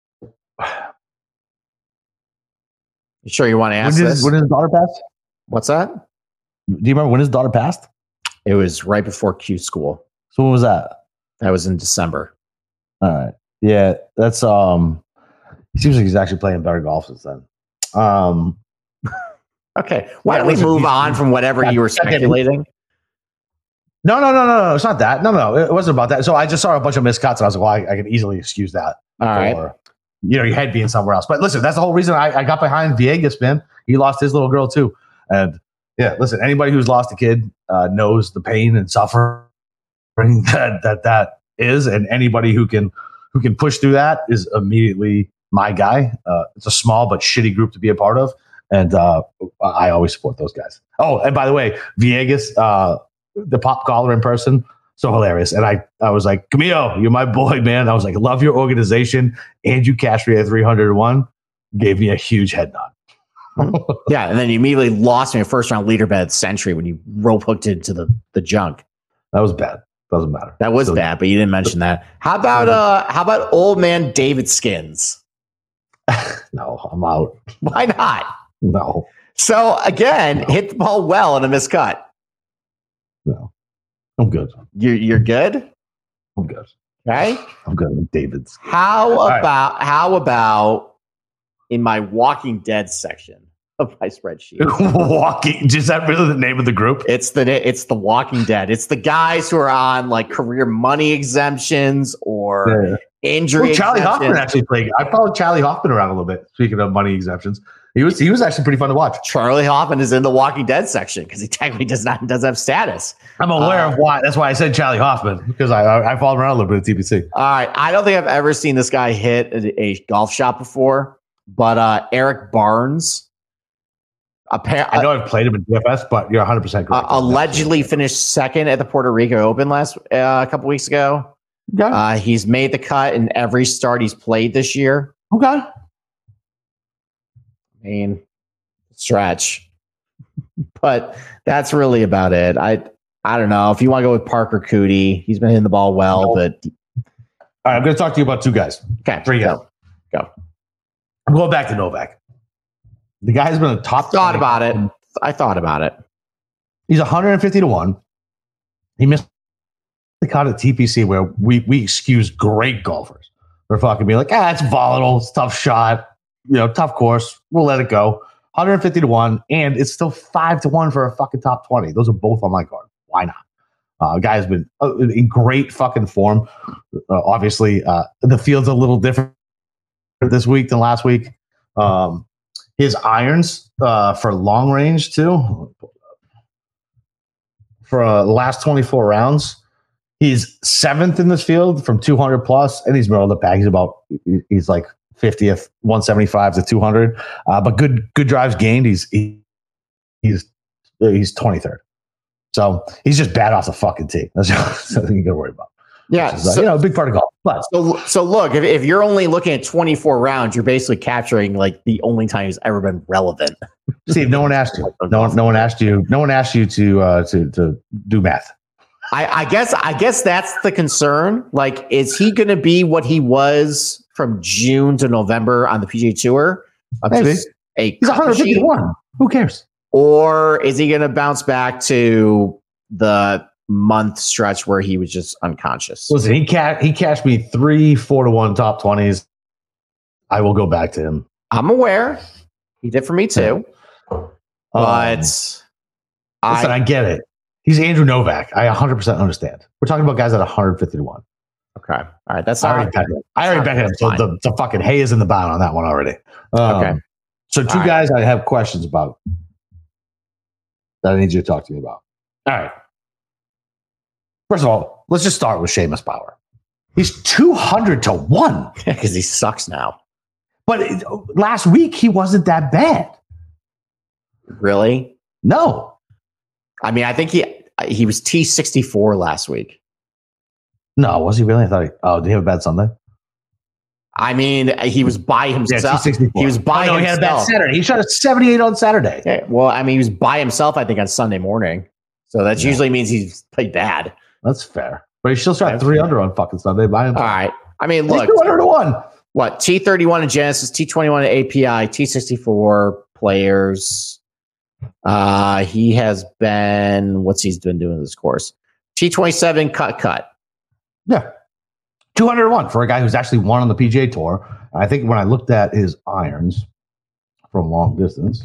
you sure you want to ask when did, this? When did his daughter pass? What's that? Do you remember when his daughter passed? It was right before Q School. So when was that? That was in December. All right, yeah, that's um. He seems like he's actually playing better golf since then. Um, okay. Why don't we move on from whatever you were speculating? No, no, no, no, no. It's not that. No, no, it wasn't about that. So I just saw a bunch of missed cuts, and I was like, well, I, I can easily excuse that. All for, right. You know, your head being somewhere else. But listen, that's the whole reason I, I got behind Viegas, man. He lost his little girl, too. And yeah, listen, anybody who's lost a kid uh, knows the pain and suffering that, that that is. And anybody who can who can push through that is immediately my guy. Uh, it's a small but shitty group to be a part of, and uh, I always support those guys. Oh, and by the way, Viegas, uh, the pop caller in person, so hilarious. And I, I was like, Camillo, you're my boy, man. I was like, love your organization, and you cashed me at three hundred one. Gave me a huge head nod. Yeah, and then you immediately lost me a first round leader bet at Century when you rope hooked into the the junk. That was bad. Doesn't matter. That was so, bad, but you didn't mention that. How about uh, how about old man David Skins? No, I'm out. Why not? No. So again, hit the ball well in a miscut. No, I'm good. You're you're good. I'm good. Okay. I'm good with David's. How All about right. how about in my Walking Dead section of my spreadsheet? Walking. Is that really the name of the group? It's the it's the Walking Dead. It's the guys who are on like career money exemptions or yeah. injury. Well, Charlie exemptions. Hoffman actually played. I followed Charlie Hoffman around a little bit. Speaking of money exemptions, he was he was actually pretty fun to watch. Charlie Hoffman is in the Walking Dead section because he technically does not doesn't have status. I'm aware uh, of why. That's why I said Charlie Hoffman because I I, I followed him around a little bit at T P C. All right, I don't think I've ever seen this guy hit a, a golf shot before, but uh, Eric Barnes. Apparently, I know I've played him in D F S, but you're one hundred percent correct. Uh, allegedly finished second at the Puerto Rico Open last uh, a couple weeks ago. Okay. Uh, he's made the cut in every start he's played this year. Okay. I mean, stretch. But that's really about it. I I don't know. If you want to go with Parker Cootie, he's been hitting the ball well, no. but all right, I'm going to talk to you about two guys. Okay. Three guys. Go. go. I'm going back to Novak. The guy's been a top. Thought about it. I thought about it. He's one hundred fifty to one. He missed the cut at T P C where we we excuse great golfers for fucking being like, ah, it's volatile, it's a tough shot, you know, tough course. We'll let it go. one hundred fifty to one, and it's still five to one for a fucking top twenty. Those are both on my card. Why not? Uh, guy's been uh, in great fucking form. Uh, obviously, uh, the field's a little different this week than last week. Um, His irons uh, for long range, too, for uh, the last twenty-four rounds, he's seventh in this field from two hundred plus, and he's middle of the pack. He's about, he's like fiftieth, one seventy-five to two hundred. Uh, but good good drives gained. He's he, he's he's twenty-third. So he's just bad off the fucking tee. That's something you got to worry about. Yeah, is, uh, so, you know, a big part of golf. But so, so look, if, if you're only looking at twenty-four rounds, you're basically capturing like the only time he's ever been relevant. Steve, no one asked you. No one, no one asked you. No one asked you to uh, to to do math. I, I guess. I guess that's the concern. Like, is he going to be what he was from June to November on the P G A Tour? Maybe. A he's one hundred fifty-one. Who cares? Or is he going to bounce back to the month stretch where he was just unconscious? Listen, he ca- he cashed me three four to one top twenties. I will go back to him. I'm aware he did for me too, um, but listen, I, I get it. He's Andrew Novak. I one hundred percent understand. We're talking about guys at one hundred fifty to one. Okay, all right. That's I already bet him. I already bet him. So the, the fucking hay is in the bound on that one already. Um, okay. So two all guys right. I have questions about that I need you to talk to me about. All right. First of all, let's just start with Seamus Power. He's two hundred to one. Because he sucks now. But it, last week, he wasn't that bad. Really? No. I mean, I think he he was T sixty-four last week. No, was he really? I thought he, oh, did he have a bad Sunday? I mean, he was by himself. Yeah, T sixty-four. He was by oh, no, himself. He had a bad Saturday. He shot a seventy-eight on Saturday. Okay. Well, I mean, he was by himself, I think, on Sunday morning. So that yeah. usually means he's played bad. That's fair. But he still shot That's three fair. under on fucking Sunday by himself. All right. I mean, look. two hundred to one. What? T thirty-one in Genesis, T twenty-one in A P I, T sixty-four players. Uh, he has been, what's he's been doing this course? T twenty-seven cut cut. Yeah. two hundred to one for a guy who's actually won on the P G A Tour. I think when I looked at his irons from long distance,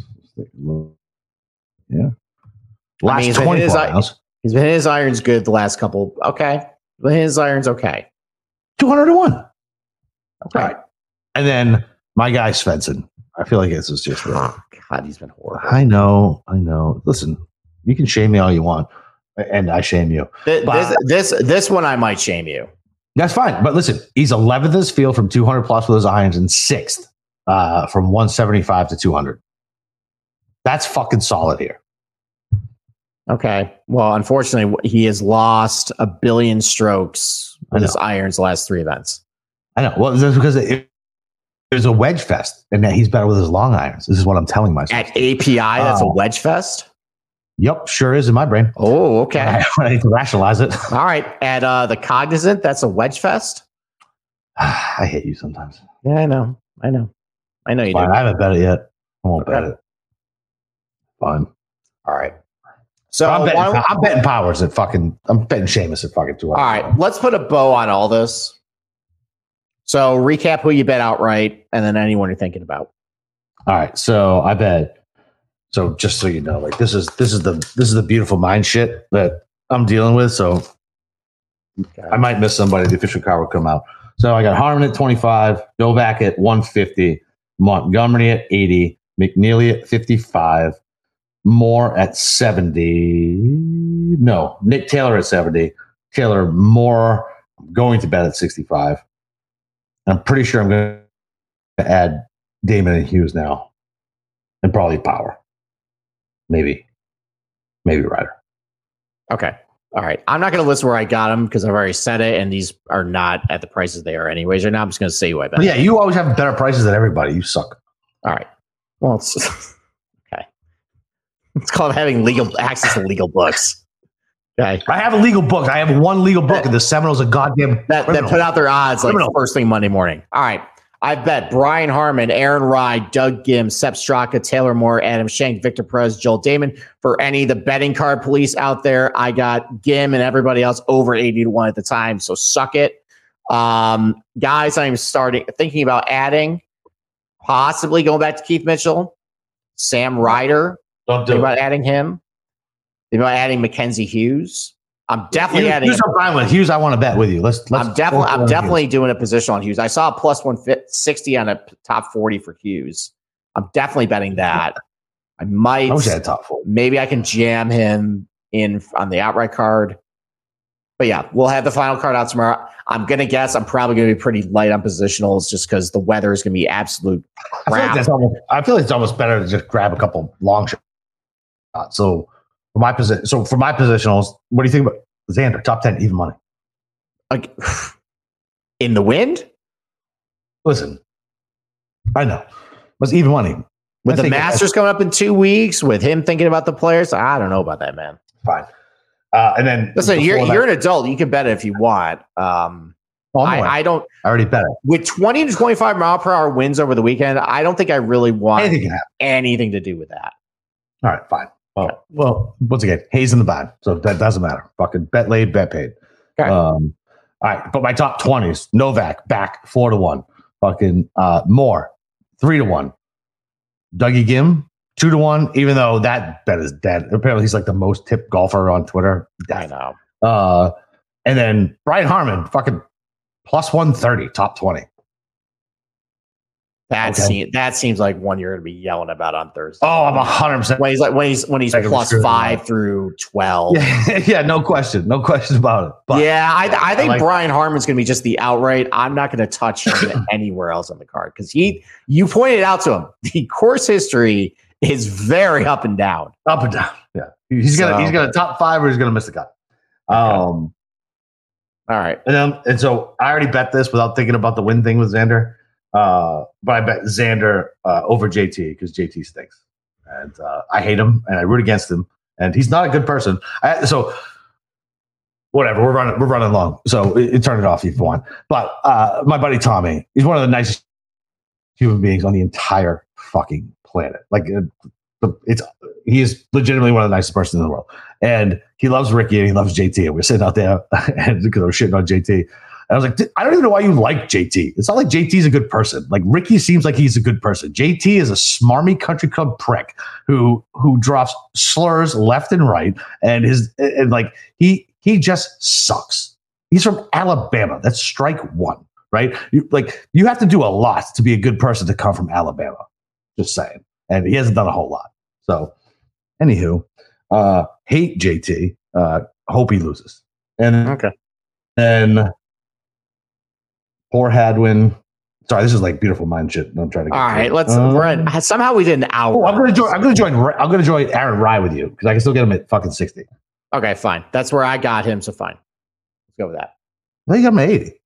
yeah. Last I mean, twenty-four rounds. He's been his irons good the last couple. Okay. But his irons okay. two hundred to one. Okay. All right. And then my guy Svensson. I feel like this is just really, oh, God, he's been horrible. I know, I know. Listen, you can shame me all you want, and I shame you. This but, this, this this one I might shame you. That's fine. But listen, he's eleventh in this field from two hundred plus with his irons and sixth uh, from one seventy-five to two hundred. That's fucking solid here. Okay. Well, unfortunately, he has lost a billion strokes with his irons the last three events. I know. Well, that's because it, there's a wedge fest, and that he's better with his long irons. This is what I'm telling myself. At A P I, that's uh, a wedge fest? Yep, sure is in my brain. Oh, okay. I, I need to rationalize it. All right. At uh, the Cognizant, that's a wedge fest? I hate you sometimes. Yeah, I know. I know. I know you Fine, do. I haven't bet it yet. I won't okay. bet it. Fine. All right. So I'm betting, why, I'm betting Powers at fucking. I'm betting Sheamus at fucking two hundred. All right, let's put a bow on all this. So recap who you bet outright, and then anyone you're thinking about. All right, so I bet. So just so you know, like this is this is the this is the beautiful mind shit that I'm dealing with. So okay. I might miss somebody. The official card will come out. So I got Harmon at twenty-five, Novak at one fifty, Montgomery at eighty, McNeely at fifty-five, Moore at seventy. No, Nick Taylor at seventy. Taylor Moore. I'm going to bet at sixty-five. I'm pretty sure I'm going to add Damon and Hughes now, and probably Power. Maybe, maybe Ryder. Okay. All right. I'm not going to list where I got them because I've already said it, and these are not at the prices they are anyways. Right now, I'm just going to say who I bet. Yeah, you always have better prices than everybody. You suck. All right. Well, it's okay. It's called having legal access to legal books. Okay. I have a legal book. I have one legal book, and the Seminoles are goddamn that, that put out their odds like criminal. First thing Monday morning. All right. I bet Brian Harmon, Aaron Rye, Doug Gim, Sepp Straka, Taylor Moore, Adam Schenk, Victor Perez, Joel Damon. For any of the betting card police out there, I got Gim and everybody else over eighty to one at the time. So suck it. Um, guys, I'm starting thinking about adding, possibly going back to Keith Mitchell, Sam Ryder. Don't do think it. about adding him. Think about adding Mackenzie Hughes. I'm definitely Hughes, adding. Hughes, I'm fine with Hughes. I want to bet with you. Let's. let's I'm definitely. I'm definitely Hughes. doing a position on Hughes. I saw a plus one sixty on a top forty for Hughes. I'm definitely betting that. I might. I wish I had top four. Maybe I can jam him in on the outright card. But yeah, we'll have the final card out tomorrow. I'm gonna guess I'm probably gonna be pretty light on positionals just because the weather is gonna be absolute crap. I feel, like that's almost, I feel like it's almost better to just grab a couple long shots. So. For my position, so for my positionals, what do you think about Xander? Top ten, even money. Like, in the wind? Listen, I know, but it's even money. With I the Masters coming up in two weeks, with him thinking about the players, I don't know about that, man. Fine. Uh, and then listen, you're that, you're an adult. You can bet it if you want. Um, oh, I, I don't. I already bet it. With twenty to twenty-five mile per hour winds over the weekend, I don't think I really want anything, anything to do with that. All right, fine. Well, well, once again, Hayes in the bond, so that doesn't matter. Fucking bet laid, bet paid. Okay. Um, all right, but my top twenties: Novak back four to one, fucking uh, Moore three to one, Dougie Gim two to one. Even though that bet is dead, apparently he's like the most tipped golfer on Twitter. I know. Uh, and then Brian Harmon, fucking plus one thirty, top twenty. That okay. seems that seems like one you're going to be yelling about on Thursday. Oh, I'm a hundred percent. When he's like when he's when he's plus five through twelve. Yeah, yeah, no question, no question about it. But yeah, I, I think I like, Brian Harmon's going to be just the outright. I'm not going to touch him anywhere else on the card because he. You pointed out to him the course history is very up and down. Up and down. Yeah, he's so, gonna he's gonna top five or he's gonna miss the cut. Okay. Um, all right, and then and so I already bet this without thinking about the win thing with Xander. Uh, but I bet Xander uh, over J T because J T stinks, and uh, I hate him and I root against him, and he's not a good person. I, so whatever, we're running we're running long, so it, it, turn it off if you want. But uh, my buddy Tommy, he's one of the nicest human beings on the entire fucking planet. Like uh, it's he is legitimately one of the nicest persons in the world, and he loves Ricky and he loves J T. And we're sitting out there and because I was shitting on J T. And I was like, I don't even know why you like J T. It's not like J T's a good person. Like Ricky seems like he's a good person. J T is a smarmy country club prick who who drops slurs left and right, and his and like he he just sucks. He's from Alabama. That's strike one, right? You, like you have to do a lot to be a good person to come from Alabama. Just saying, and he hasn't done a whole lot. So, anywho, uh, hate J T. Uh, hope he loses. And okay, then. Poor Hadwin. Sorry, this is like beautiful mind shit. I'm trying to. Get All right, to. let's. Um, we're at, somehow we did an hour. Oh, I'm gonna join. I'm gonna join. I'm gonna join Aaron Rye with you because I can still get him at fucking sixty. Okay, fine. That's where I got him. So fine. Let's go with that. I think I'm at eighty.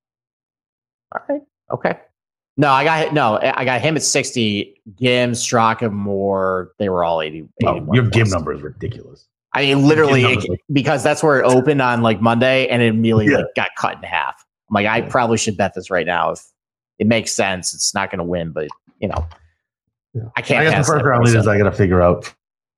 All right. Okay. No, I got no. I got him at sixty. Gim, Straka, Moore. They were all eighty. Oh, your Gim number is ridiculous. I mean, literally, it, like, because that's where it opened on like Monday, and it immediately yeah. like, got cut in half. I'm like, I probably should bet this right now if it makes sense. It's not going to win, but you know, yeah. I can't. I got the first round leaders I got to figure out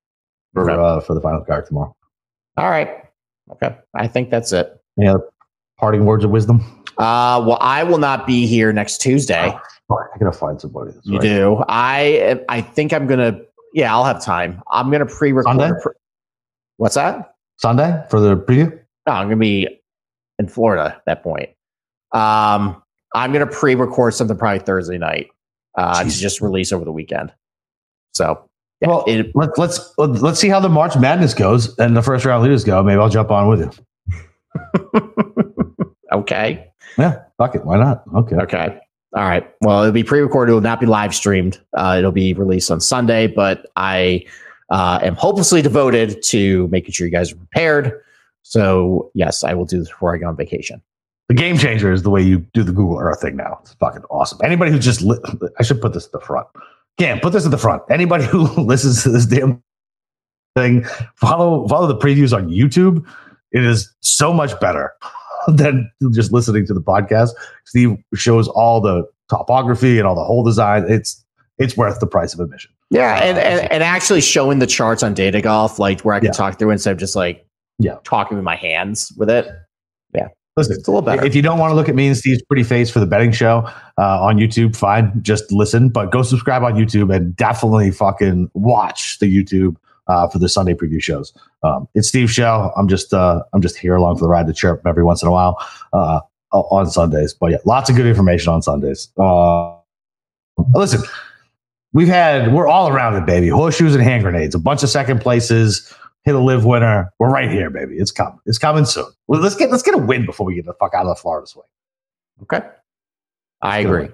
for Okay. uh, for the final card tomorrow. All right. Okay. I think that's it. Any other parting words of wisdom? Uh, well, I will not be here next Tuesday. Oh, I gotta find somebody. That's You right. do. I I think I'm gonna. Yeah, I'll have time. I'm gonna pre-record. Sunday? a pre- What's that? Sunday for the preview. No, I'm gonna be in Florida at that point. Um, I'm gonna pre-record something probably Thursday night uh, to Jesus. just release over the weekend. So, yeah, Well, it, let's let's let's see how the March Madness goes and the first round leaders go. Maybe I'll jump on with you. okay, Yeah, fuck it. Why not? Okay. okay, all right. Well, it'll be pre-recorded. It will not be live streamed. Uh, it'll be released on Sunday. But I uh, am hopelessly devoted to making sure you guys are prepared. So, yes, I will do this before I go on vacation. The game changer is the way you do the Google Earth thing now. It's fucking awesome. Anybody who just li- I should put this at the front. Cam, put this at the front. Anybody who listens to this damn thing, follow follow the previews on YouTube. It is so much better than just listening to the podcast. Steve shows all the topography and all the hole design. It's it's worth the price of admission. Yeah, and, and, and actually showing the charts on Data Golf, like where I can Yeah. talk through instead of just like Yeah. talking with my hands with it. Listen, It's a little better. if you don't want to look at me and Steve's pretty face for the betting show uh, on YouTube, fine. Just listen, but go subscribe on YouTube and definitely fucking watch the YouTube uh, for the Sunday preview shows. Um, it's Steve's show. I'm just uh, I'm just here along for the ride to chirp every once in a while uh, on Sundays. But yeah, lots of good information on Sundays. Uh, listen, we've had we're all around it, baby. Horseshoes and hand grenades, a bunch of second places. Hit a live winner. We're right here, baby. It's coming. It's coming soon. Well, let's get let's get a win before we get the fuck out of the Florida swing. Okay. I agree.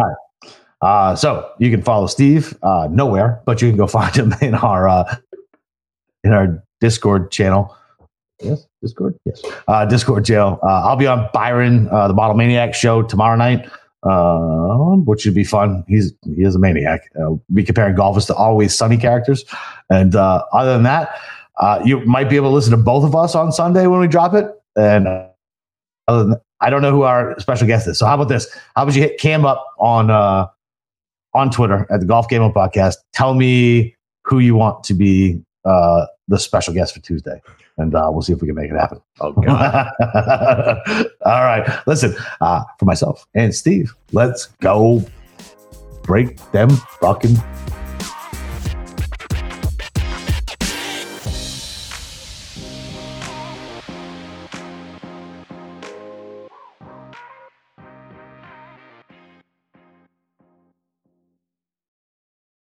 Uh, so you can follow Steve uh, nowhere, but you can go find him in our uh, in our Discord channel. Yes, Discord. Yes, uh, Discord channel. Uh, I'll be on Byron, uh, the Bottle Maniac show tomorrow night, uh, which should be fun. He's he is a maniac. Uh, we'll be comparing golfers to Always Sunny characters, and uh, other than that. Uh, you might be able to listen to both of us on Sunday when we drop it. And uh, other than that, I don't know who our special guest is. So how about this? How about you hit Cam up on uh, on Twitter at the Golf Game Up Podcast? Tell me who you want to be uh, the special guest for Tuesday, and uh, we'll see if we can make it happen. Oh, God. All right. Listen, uh, for myself and Steve, let's go break them fucking